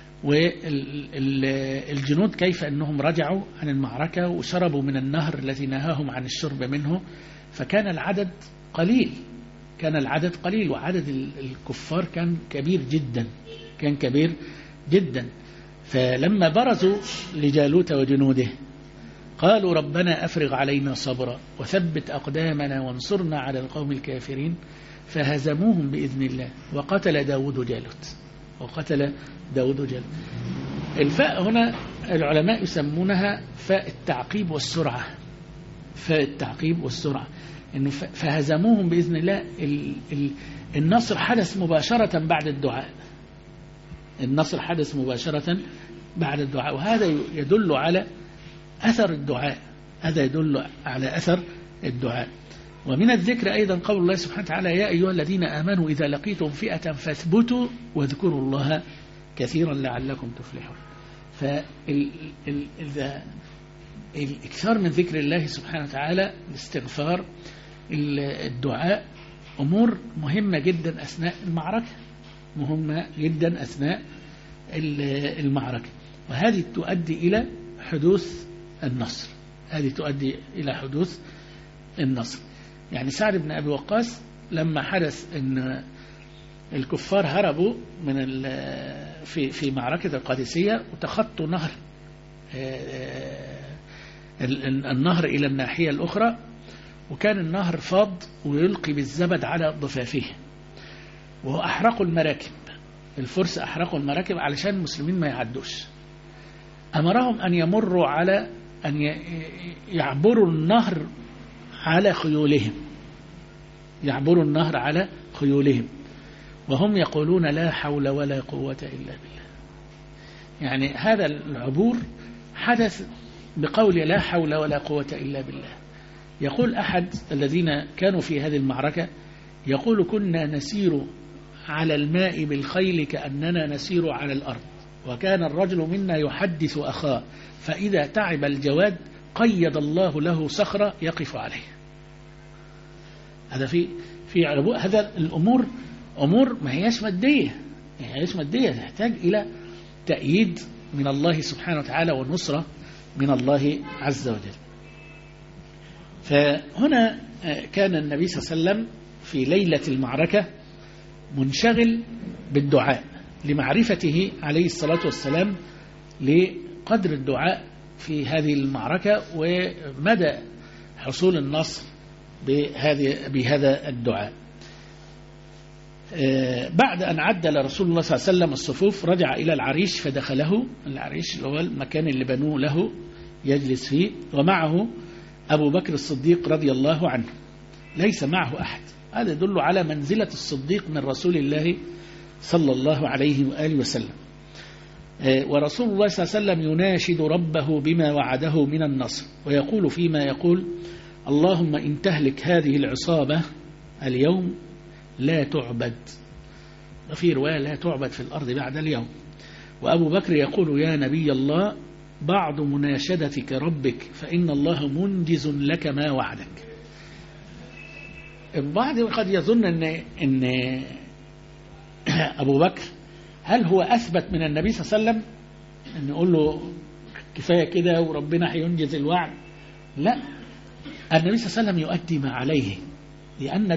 والجنود كيف أنهم رجعوا عن المعركة وشربوا من النهر الذي نهاهم عن الشرب منه، فكان العدد قليل، كان العدد قليل، وعدد الكفار كان كبير جدا، كان كبير جدا. فلما برزوا لجالوت وجنوده قالوا ربنا أفرغ علينا صبرا وثبت أقدامنا وانصرنا على القوم الكافرين فهزموهم بإذن الله وقتل داود جالوت. وقتل داود جالوت. الفاء هنا العلماء يسمونها فاء التعقيب والسرعة، فاء التعقيب والسرعة، إنه فهزموهم بإذن الله. النصر حدث مباشرة بعد الدعاء، النصر حدث مباشرة بعد الدعاء، وهذا يدل على أثر الدعاء، هذا يدل على أثر الدعاء. ومن الذكر أيضا قول الله سبحانه وتعالى يا أيها الذين آمنوا إذا لقيتم فئة فاثبتوا واذكروا الله كثيرا لعلكم تفلحون. الإكثار من ذكر الله سبحانه وتعالى، الاستغفار، الدعاء، أمور مهمة جدا أثناء المعركة، مهمة جدا أثناء المعركة، وهذه تؤدي إلى حدوث النصر، هذه تؤدي إلى حدوث النصر. يعني سعد بن أبي وقاص لما حدث أن الكفار هربوا من في معركة القادسية وتخطوا نهر النهر إلى الناحية الأخرى، وكان النهر فاض ويلقي بالزبد على ضفافه، وأحرقوا المراكب. الفرس أحرقوا المراكب علشان المسلمين ما يعدوش. أمرهم أن يمروا على أن يعبروا النهر على خيولهم، يعبروا النهر على خيولهم، وهم يقولون لا حول ولا قوة إلا بالله. يعني هذا العبور حدث بقول لا حول ولا قوة إلا بالله. يقول أحد الذين كانوا في هذه المعركة، يقول كنا نسير على الماء بالخيل كأننا نسير على الأرض، وكان الرجل منا يحدث أخاه فإذا تعب الجواد قيد الله له صخرة يقف عليه. هذا في عبور. هذا الأمور أمور ما هياش مادية، ما هياش مادية، تحتاج إلى تأييد من الله سبحانه وتعالى ونصرة من الله عز وجل. فهنا كان النبي صلى الله عليه وسلم في ليلة المعركة منشغل بالدعاء لمعرفته عليه الصلاة والسلام لقدر الدعاء في هذه المعركة ومدى حصول النصر بهذا الدعاء. بعد أن عدل رسول الله صلى الله عليه وسلم الصفوف رجع إلى العريش فدخله. العريش هو المكان اللي بنوه له يجلس فيه، ومعه أبو بكر الصديق رضي الله عنه، ليس معه أحد. هذا يدل على منزلة الصديق من رسول الله صلى الله عليه وآله وسلم. ورسول الله صلى الله عليه وسلم يناشد ربه بما وعده من النصر، ويقول فيما يقول اللهم إن تهلك هذه العصابة اليوم لا تعبد، وفي رواية لا تعبد في الأرض بعد اليوم. وأبو بكر يقول يا نبي الله بعض مناشدتك ربك فإن الله منجز لك ما وعدك. البعض قد يظن إن أبو بكر هل هو أثبت من النبي صلى الله عليه وسلم أن يقول له كفاية كده وربنا هينجز الوعد؟ لا، النبي صلى الله عليه وسلم يؤدي ما عليه، لأن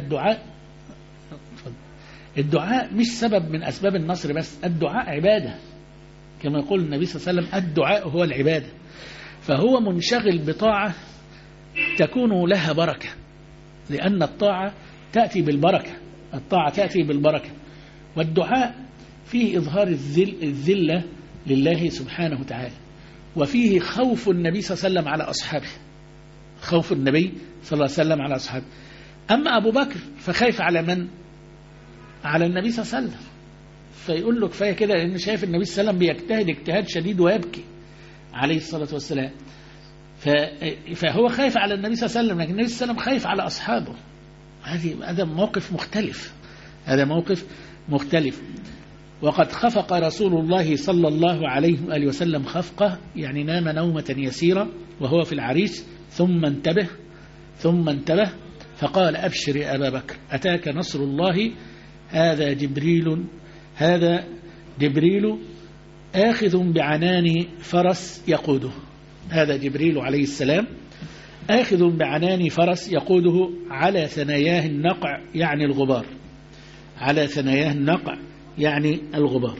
الدعاء مش سبب من أسباب النصر بس، الدعاء عبادة كما يقول النبي صلى الله عليه وسلم الدعاء هو العبادة. فهو منشغل بطاعة تكون لها بركة، لأن الطاعة تأتي بالبركة، الطاعة تأتي بالبركة، والدعاء فيه إظهار الذلة لله سبحانه وتعالى، وفيه خوف النبي صلى الله عليه وسلم على أصحابه، خوف النبي صلى الله عليه وسلم على أصحابه. أما أبو بكر فخايف على من؟ على النبي صلى الله عليه وسلم، فيقول له كفاية كده، لأنه شايف النبي صلى الله عليه وسلم بيجتهد اجتهاد شديد ويبكي عليه الصلاة والسلام، فهو خايف على النبي صلى الله عليه وسلم، لكن النبي صلى الله عليه وسلم خايف على أصحابه. هذا موقف مختلف، هذا موقف مختلف. وقد خفق رسول الله صلى الله عليه وآله وسلم خفقة، يعني نام نومة يسيرة وهو في العريش، ثم انتبه فقال أبشر يا أبا بكر أتاك نصر الله، هذا جبريل آخذ بعنان فرس يقوده. هذا جبريل عليه السلام آخذ بعنان فرس يقوده على ثناياه النقع، يعني الغبار، على ثناياه النقع يعني الغبار.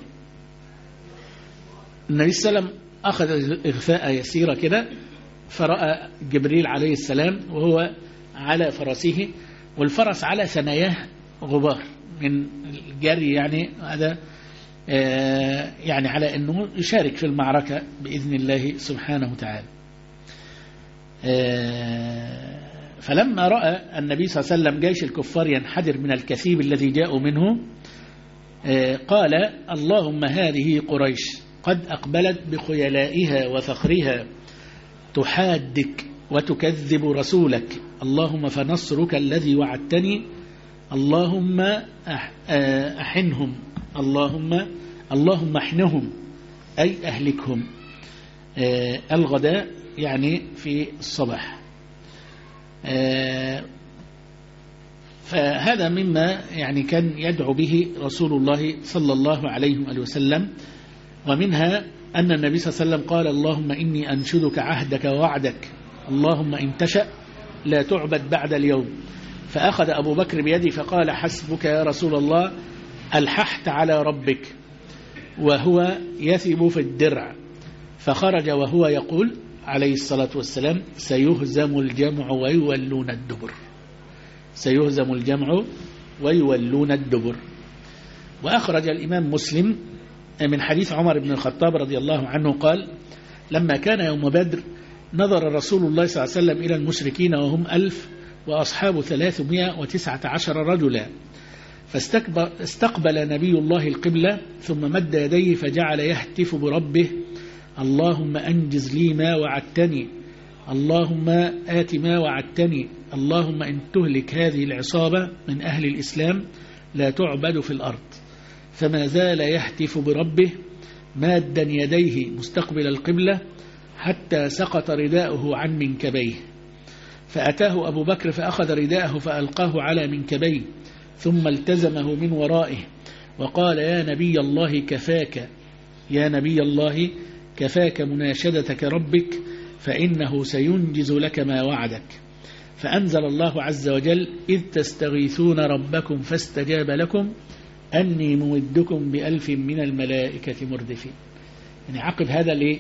النبي صلى الله عليه وسلم أخذ إغفاء يسيرة كده، فرأى جبريل عليه السلام وهو على فرسه، والفرس على ثناياه غبار من الجري، يعني هذا يعني على أنه يشارك في المعركة بإذن الله سبحانه وتعالى. فلما رأى النبي صلى الله عليه وسلم جيش الكفار ينحدر من الكثيب الذي جاءوا منه، قال اللهم هذه قريش قد أقبلت بخيلائها وفخرها تحادك وتكذب رسولك، اللهم فنصرك الذي وعدتني، اللهم أحنهم، اللهم احنهم أي أهلكهم الغداء يعني في الصباح. فهذا مما يعني كان يدعو به رسول الله صلى الله عليه وآله وسلم. ومنها أن النبي صلى الله عليه وسلم قال اللهم إني أنشدك عهدك ووعدك، اللهم إن تشأ لا تعبد بعد اليوم. فأخذ أبو بكر بيدي فقال حسبك يا رسول الله، ألححت على ربك، وهو يثب في الدرع، فخرج وهو يقول عليه الصلاة والسلام: سيهزم الجمع ويولون الدبر. سيهزم الجمع ويولون الدبر. وأخرج الإمام مسلم من حديث عمر بن الخطاب رضي الله عنه قال: لما كان يوم بدر نظر رسول الله صلى الله عليه وسلم إلى المشركين وهم 1000 وأصحاب 319 رجلا، فاستقبل نبي الله القبلة ثم مد يديه فجعل يهتف بربه: اللهم أنجز لي ما وعدتني، اللهم آت ما وعدتني، اللهم إن تهلك هذه العصابة من أهل الإسلام لا تعبد في الأرض. فما زال يهتف بربه مادا يديه مستقبل القبلة حتى سقط رداؤه عن منكبيه، فأتاه أبو بكر فأخذ رداءه فألقاه على منكبيه ثم التزمه من ورائه وقال: يا نبي الله كفاك، يا نبي الله كفاك مناشدتك ربك فإنه سينجز لك ما وعدك. فأنزل الله عز وجل: إذ تستغيثون ربكم فاستجاب لكم أني ممدكم ب1000 من الملائكة مردفين. يعني عقب هذا ليه؟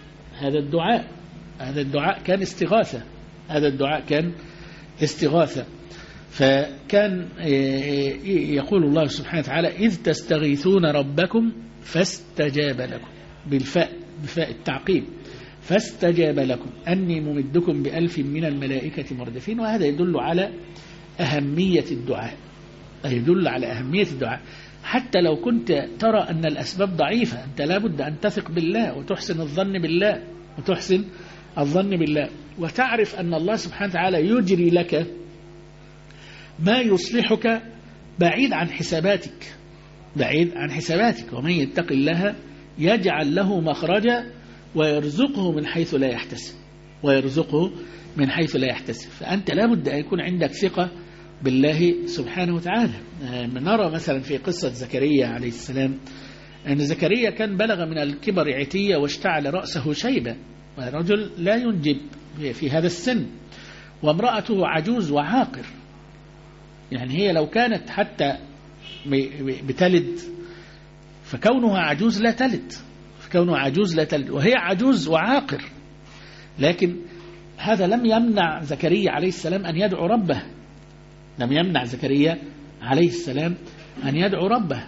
هذا الدعاء كان استغاثة، هذا الدعاء كان استغاثة. فكان يقول الله سبحانه وتعالى: إذ تستغيثون ربكم فاستجاب لكم، بفاء التعقيب، فاستجاب لكم أني ممدكم ب1000 من الملائكة مردفين. وهذا يدل على أهمية الدعاء، يدل على أهمية الدعاء. حتى لو كنت ترى أن الأسباب ضعيفة، أنت لابد أن تثق بالله وتحسن الظن بالله، وتحسن الظن بالله، وتعرف أن الله سبحانه وتعالى يجري لك ما يصلحك بعيد عن حساباتك، بعيد عن حساباتك. ومن يتق الله يجعل له مخرجا ويرزقه من حيث لا يحتسب، ويرزقه من حيث لا يحتسب. فأنت لابد أن يكون عندك ثقة بالله سبحانه وتعالى. نرى مثلا في قصة زكريا عليه السلام أن زكريا كان بلغ من الكبر عتية واشتعل رأسه شيبة، ورجل لا ينجب في هذا السن، وامرأته عجوز وعاقر. يعني هي لو كانت حتى بتلد فكونها عجوز لا تلد، فكونها عجوز لا تلد، وهي عجوز وعاقر. لكن هذا لم يمنع زكريا عليه السلام أن يدعو ربه، لم يمنع زكريا عليه السلام أن يدعو ربه.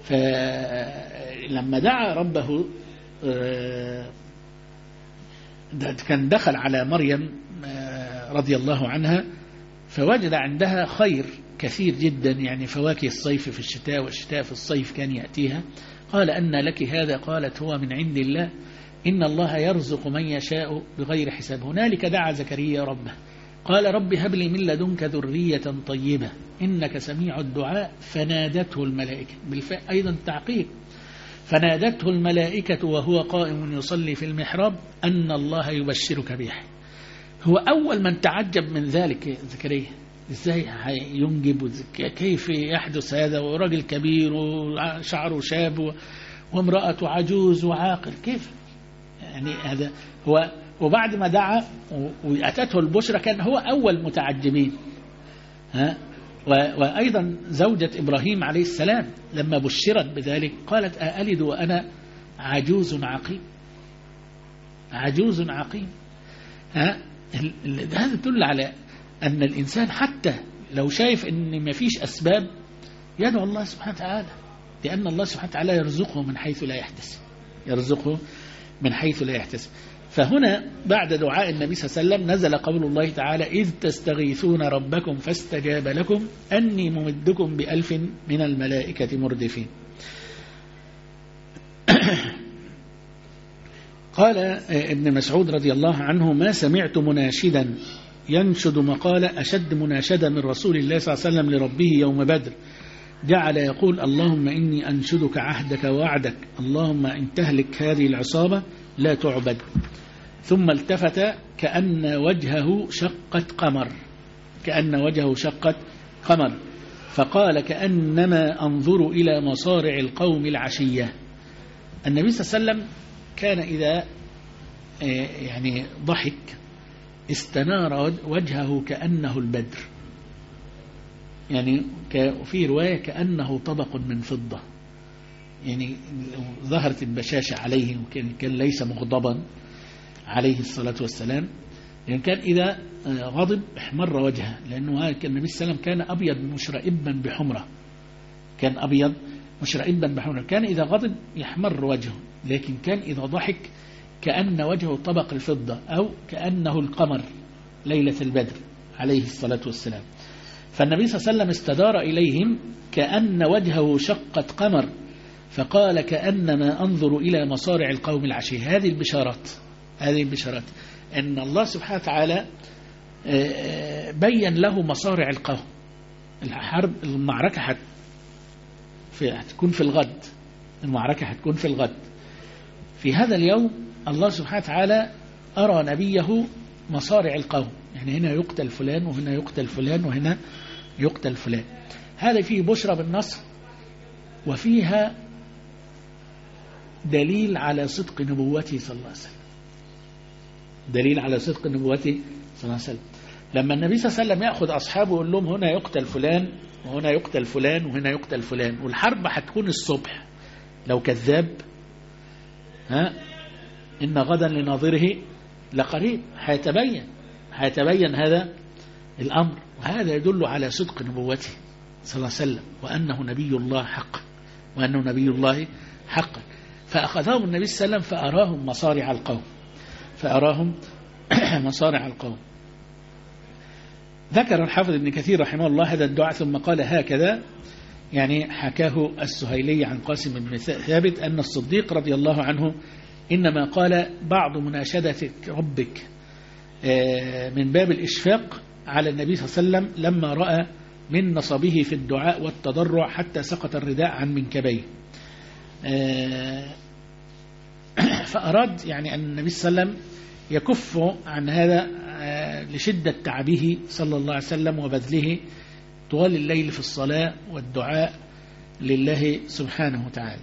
فلما دعا ربه كان دخل على مريم رضي الله عنها فوجد عندها خير كثير جدا، يعني فواكه الصيف في الشتاء والشتاء في الصيف كان يأتيها. قال: أن لك هذا؟ قالت: هو من عند الله، إن الله يرزق من يشاء بغير حساب. هنالك دعا زكريا ربه قال: رب هب لي من لدنك ذرية طيبة إنك سميع الدعاء. فنادته الملائكة، بالفعل أيضا تعقيب، فنادته الملائكة وهو قائم يصلي في المحراب أن الله يبشرك بيحيى. هو أول من تعجب من ذلك زكريا، إزاي ينجب، كيف يحدث هذا، ورجل كبير وشعره شاب وامرأة عجوز وعاقل، كيف يعني هذا هو؟ وبعد ما دعا وأتته البشرى كان هو أول متعجبين. وأيضا زوجة إبراهيم عليه السلام لما بشرت بذلك قالت: أألد وأنا عجوز عقيم، عجوز عقيم. هذا يدل على أن الإنسان حتى لو شايف أن ما فيش أسباب يدعو الله سبحانه وتعالى، لأن الله سبحانه وتعالى يرزقه من حيث لا يحتسب، يرزقه من حيث لا يحتسب. فهنا بعد دعاء النبي صلى الله عليه وسلم نزل قول الله تعالى: إذ تستغيثون ربكم فاستجاب لكم أني ممدكم ب1000 من الملائكة مردفين. قال ابن مسعود رضي الله عنه: ما سمعت مناشدا ينشد مقالة أشد مناشدة من رسول الله صلى الله عليه وسلم لربه يوم بدر، جعل يقول: اللهم إني أنشدك عهدك ووعدك، اللهم إن تهلك هذه العصابة لا تعبد. ثم التفت كأن وجهه شقت قمر، كأن وجهه شقت قمر، فقال: كأنما أنظر إلى مصارع القوم العشية. النبي صلى الله عليه وسلم كان إذا يعني ضحك استنار وجهه كأنه البدر، يعني في رواية كأنه طبق من فضة، يعني ظهرت البشاشة عليه، وكان ليس مغضبا عليه الصلاة والسلام، يعني كان إذا غضب احمر وجهه، لأنه كان النبي صلى الله عليه وسلم كان أبيض مشرئبا بحمرة، كان أبيض مشرئبا بحمرة، كان إذا غضب يحمر وجهه، لكن كان إذا ضحك كأن وجهه طبق الفضة، أو كأنه القمر ليلة البدر عليه الصلاة والسلام. فالنبي صلى الله عليه وسلم استدار إليهم كأن وجهه شقة قمر، فقال كأنما أنظر إلى مصارع القوم العشي. هذه البشارات أن الله سبحانه وتعالى بين له مصارع القوم. الحرب، المعركة هتكون في الغد، المعركة هتكون في الغد. في هذا اليوم الله سبحانه وتعالى أرى نبيه مصارع القوم، يعني هنا يقتل فلان وهنا يقتل فلان وهنا يقتل فلان. هذا فيه بشرى بالنصر، وفيها دليل على صدق نبوته صلى الله عليه وسلم، دليل على صدق نبوته صلى الله عليه وسلم. لما النبي صلى الله عليه وسلم يأخذ أصحابه ويقول لهم هنا يقتل فلان وهنا يقتل فلان وهنا يقتل فلان، والحرب هتكون الصبح، لو كذاب إن غدا لناظره لقريب، هيتبين هذا الأمر، وهذا يدل على صدق نبوته صلى الله عليه وسلم، وأنه نبي الله حقا، وأنه نبي الله حقا. فأخذهم النبي صلى الله عليه وسلم فأراهم مصارع القوم. ذكر الحافظ ابن كثير رحمه الله هذا الدعاء، ثم قال هكذا، يعني حكاه السهيلي عن قاسم بن ثابت أن الصديق رضي الله عنه إنما قال بعض مناشدة ربك من باب الإشفاق على النبي صلى الله عليه وسلم لما رأى من نصبه في الدعاء والتضرع حتى سقط الرداء عن منكبيه. فأراد يعني أن النبي صلى الله عليه وسلم يكف عن هذا لشدة تعبه صلى الله عليه وسلم وبذله طوال الليل في الصلاة والدعاء لله سبحانه وتعالى.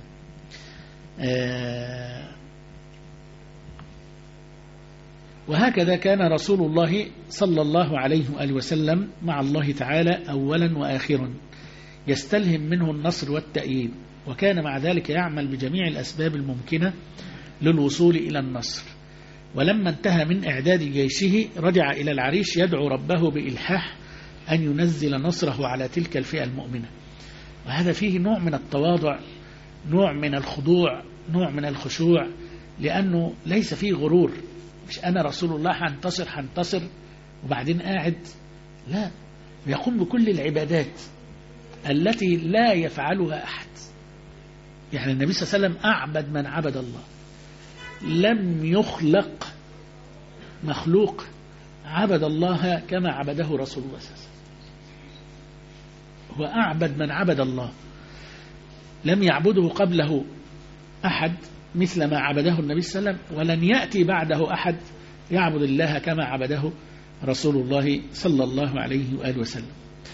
وهكذا كان رسول الله صلى الله عليه وآله وسلم مع الله تعالى أولا وآخرا، يستلهم منه النصر والتأييد، وكان مع ذلك يعمل بجميع الأسباب الممكنة للوصول إلى النصر. ولما انتهى من إعداد جيشه رجع إلى العريش يدعو ربه بإلحاح أن ينزل نصره على تلك الفئة المؤمنة. وهذا فيه نوع من التواضع، نوع من الخضوع، نوع من الخشوع، لأنه ليس فيه غرور، مش أنا رسول الله هنتصر وبعدين قاعد، لا، يقوم بكل العبادات التي لا يفعلها أحد. يعني النبي صلى الله عليه وسلم أعبد من عبد الله، لم يخلق مخلوق عبد الله كما عبده رسول الله صلى الله عليه وسلم، هو أعبد من عبد الله، لم يعبده قبله أحد مثل ما عبده النبي صلى الله عليه وسلم، ولن يأتي بعده أحد يعبد الله كما عبده رسول الله صلى الله عليه وآله وسلم.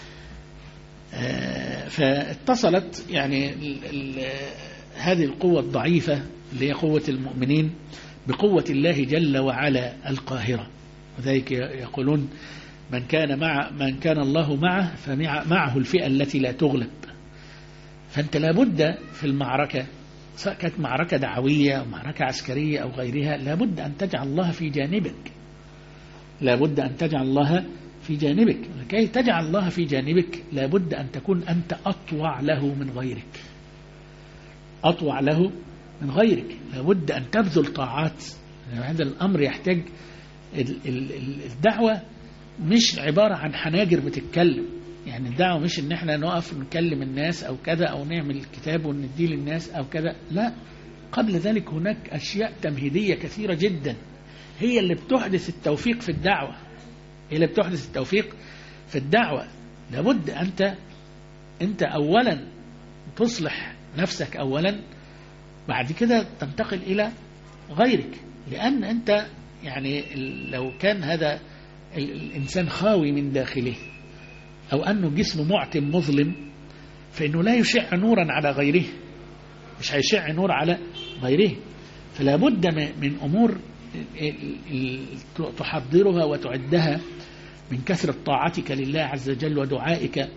فاتصلت يعني هذه القوة الضعيفة اللي هي قوة المؤمنين بقوة الله جل وعلا القاهرة. وذلك يقولون من كان الله معه فمعه الفئة التي لا تغلب. فأنت لابد في المعركة، سواء كانت معركة دعوية أو معركة عسكرية أو غيرها، لابد أن تجعل الله في جانبك، لابد أن تجعل الله في جانبك. لكي تجعل الله في جانبك لابد أن تكون أنت أطوع له من غيرك، أطوع له من غيرك، لابد أن تبذل طاعات. هذا الأمر يحتاج الدعوة مش عبارة عن حناجر بتتكلم، يعني الدعوة مش ان احنا نقف نكلم الناس او كذا او نعمل كتاب ونديه للناس او كذا، لا، قبل ذلك هناك اشياء تمهيدية كثيرة جدا هي اللي بتحدث التوفيق في الدعوة، هي اللي بتحدث التوفيق في الدعوة. لابد انت اولا تصلح نفسك اولا، بعد كده تنتقل الى غيرك. لان انت يعني لو كان هذا الانسان خاوي من داخله أو أنه جسم معتم مظلم، فإنه لا يشع نورا على غيره، مش هيشع نور على غيره. فلا بد من أمور تحضرها وتعدها من كثرة طاعتك لله عز وجل ودعائك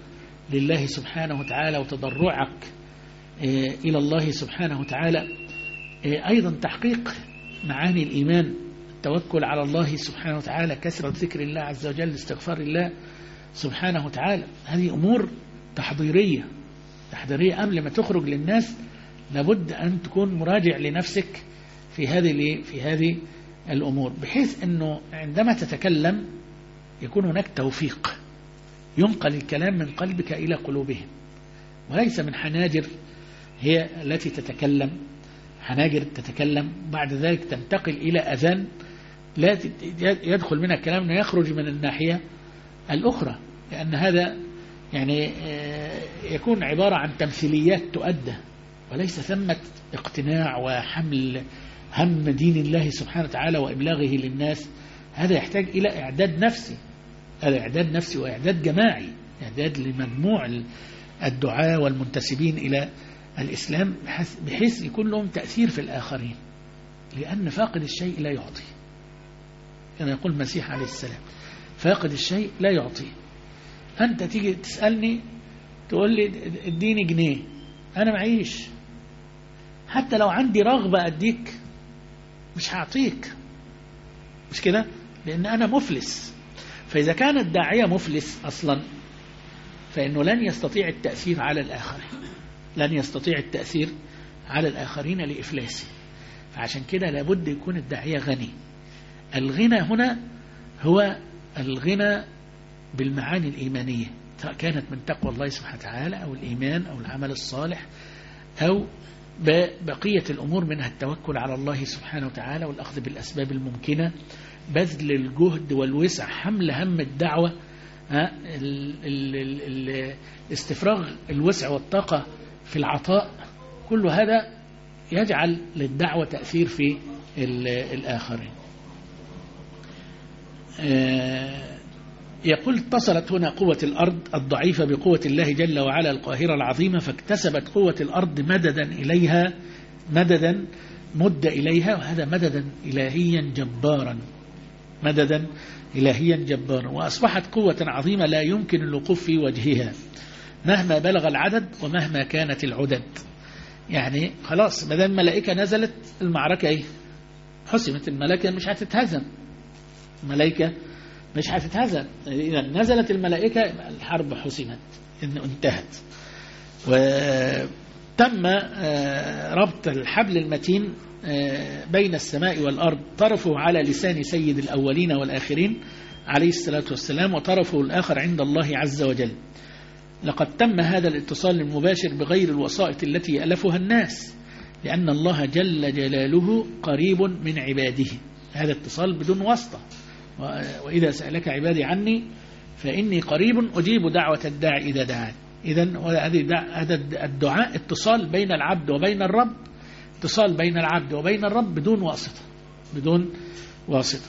لله سبحانه وتعالى وتضرعك إلى الله سبحانه وتعالى، أيضا تحقيق معاني الإيمان، التوكل على الله سبحانه وتعالى، كثرة ذكر الله عز وجل، استغفار الله سبحانه وتعالى. هذه أمور تحضيرية قبل ما تخرج للناس. لابد أن تكون مراجع لنفسك في هذه الأمور، بحيث أنه عندما تتكلم يكون هناك توفيق، ينقل الكلام من قلبك إلى قلوبهم، وليس من حناجر هي التي تتكلم، حناجر تتكلم بعد ذلك تنتقل إلى أذان لا يدخل منها الكلام ويخرج من الناحية الأخرى، لأن هذا يعني يكون عبارة عن تمثيليات تؤدى، وليس ثمة اقتناع وحمل هم دين الله سبحانه وتعالى وإبلاغه للناس. هذا يحتاج إلى إعداد نفسي، هذا إعداد نفسي وإعداد جماعي، إعداد لمجموع الدعاة والمنتسبين إلى الإسلام، بحيث يكون لهم تأثير في الآخرين، لأن فاقد الشيء لا يعطي، كما يقول المسيح عليه السلام، فاقد الشيء لا يعطي. أنت تيجي تسألني تقول لي اديني جنيه، أنا معيش، حتى لو عندي رغبة أديك مش هعطيك، مش كده؟ لأن أنا مفلس. فإذا كان الداعية مفلس أصلا فإنه لن يستطيع التأثير على الآخرين، لن يستطيع التأثير على الآخرين لإفلاسه. فعشان كده لابد يكون الداعية غني. الغنى هنا هو الغنى بالمعاني الإيمانية، سواء كانت من تقوى الله سبحانه وتعالى أو الإيمان أو العمل الصالح أو بقية الأمور، منها التوكل على الله سبحانه وتعالى والأخذ بالأسباب الممكنة، بذل الجهد والوسع، حمل هم الدعوة، استفراغ الوسع والطاقة في العطاء. كل هذا يجعل للدعوة تأثير في الآخرين. يقول اتصلت هنا قوة الأرض الضعيفة بقوة الله جل وعلا القاهرة العظيمة، فاكتسبت قوة الأرض مددا إليها، مددا مد إليها، وهذا مددا إلهيا جبارا، مددا إلهيا جبارا، وأصبحت قوة عظيمة لا يمكن الوقوف في وجهها مهما بلغ العدد ومهما كانت العدد. يعني خلاص بدل الملائكة نزلت المعركة ايه حسمت، الملائكة مش هتتهزم، الملائكة مش هتتهزم، إذا نزلت الملائكة الحرب حسمت انتهت. وتم ربط الحبل المتين بين السماء والأرض، طرفه على لسان سيد الأولين والآخرين عليه الصلاة والسلام، وطرفه الآخر عند الله عز وجل. لقد تم هذا الاتصال المباشر بغير الوسائط التي يألفها الناس، لأن الله جل جلاله قريب من عباده. هذا اتصال بدون واسطة، وإذا سألك عبادي عني فإني قريب أجيب دعوة الداعي إذا دعاني. إذن هذا الدعاء اتصال بين العبد وبين الرب، اتصال بين العبد وبين الرب بدون واسطة، بدون واسطة.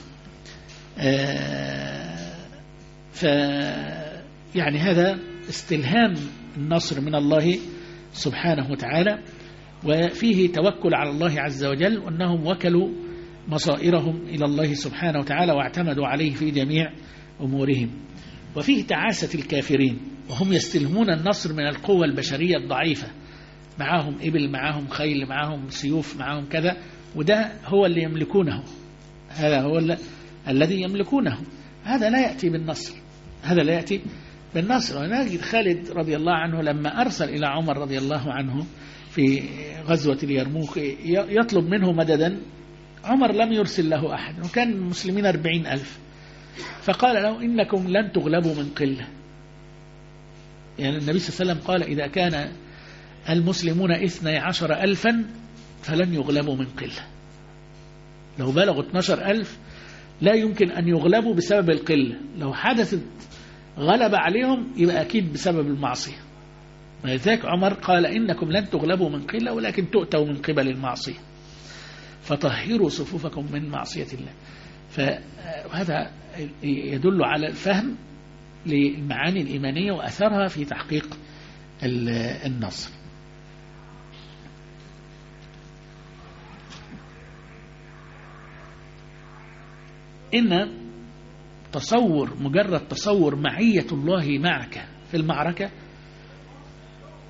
يعني هذا استلهام النصر من الله سبحانه وتعالى، وفيه توكل على الله عز وجل، وأنهم وكلوا مصائرهم إلى الله سبحانه وتعالى واعتمدوا عليه في جميع أمورهم. وفيه تعاسة الكافرين، وهم يستلهمون النصر من القوة البشرية الضعيفة، معهم إبل، معهم خيل، معهم سيوف، معهم كذا، وده هو اللي يملكونه، هذا هو الذي يملكونه. هذا لا يأتي بالنصر، هذا لا يأتي بالنصر. ونجد خالد رضي الله عنه لما أرسل إلى عمر رضي الله عنه في غزوة اليرموك يطلب منه مددا، عمر لم يرسل له أحد، وكان المسلمين 40,000، فقال له إنكم لن تغلبوا من قلة. يعني النبي صلى الله عليه وسلم قال إذا كان المسلمون 12,000 فلن يغلبوا من قلة. لو بلغوا 12,000 لا يمكن أن يغلبوا بسبب القلة، لو حدثت غلب عليهم يبقى أكيد بسبب المعصية. ولذلك عمر قال إنكم لن تغلبوا من قلة ولكن تؤتوا من قبل المعصية، فطهروا صفوفكم من معصية الله. فهذا يدل على الفهم للمعاني الإيمانية وأثرها في تحقيق النصر. إن مجرد تصور معية الله معك في المعركة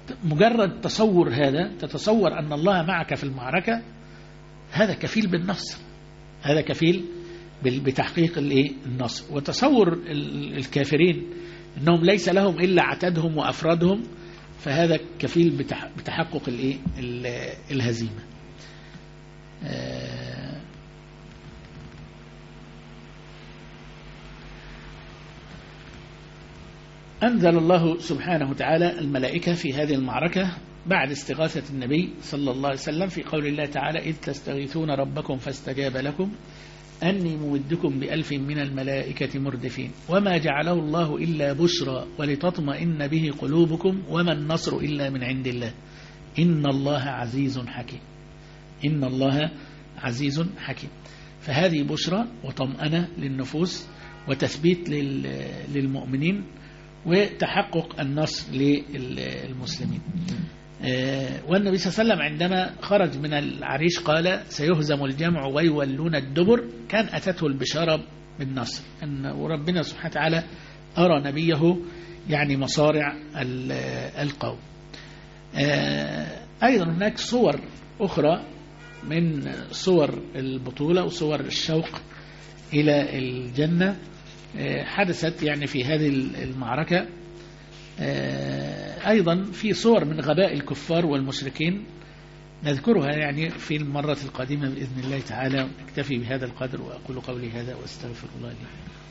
مجرد تصور هذا، تتصور أن الله معك في المعركة، هذا كفيل بالنصر، هذا كفيل بتحقيق النصر. وتصور الكافرين أنهم ليس لهم إلا عتادهم وأفرادهم، فهذا كفيل بتحقق الهزيمة. أنزل الله سبحانه وتعالى الملائكة في هذه المعركة بعد استغاثة النبي صلى الله عليه وسلم في قول الله تعالى: إذ تستغيثون ربكم فاستجاب لكم أني ممدكم ب1000 من الملائكة مردفين وما جعله الله إلا بشرى ولتطمئن به قلوبكم وما النصر إلا من عند الله إن الله عزيز حكيم. إن الله عزيز حكيم. فهذه بشرى وطمأنة للنفوس وتثبيت للمؤمنين وتحقق النصر للمسلمين. والنبي صلى الله عليه وسلم عندما خرج من العريش قال: سيهزم الجمع ويولون الدبر. كان أتته البشارة بالنصر، أن وربنا سبحانه وتعالى أرى نبيه يعني مصارع القوم. أيضا هناك صور أخرى من صور البطولة وصور الشوق إلى الجنة حدثت يعني في هذه المعركة. أيضا في صور من غباء الكفار والمشركين نذكرها يعني في المرة القادمة بإذن الله تعالى. نكتفي بهذا القدر وأقول قولي هذا وأستغفر الله لي.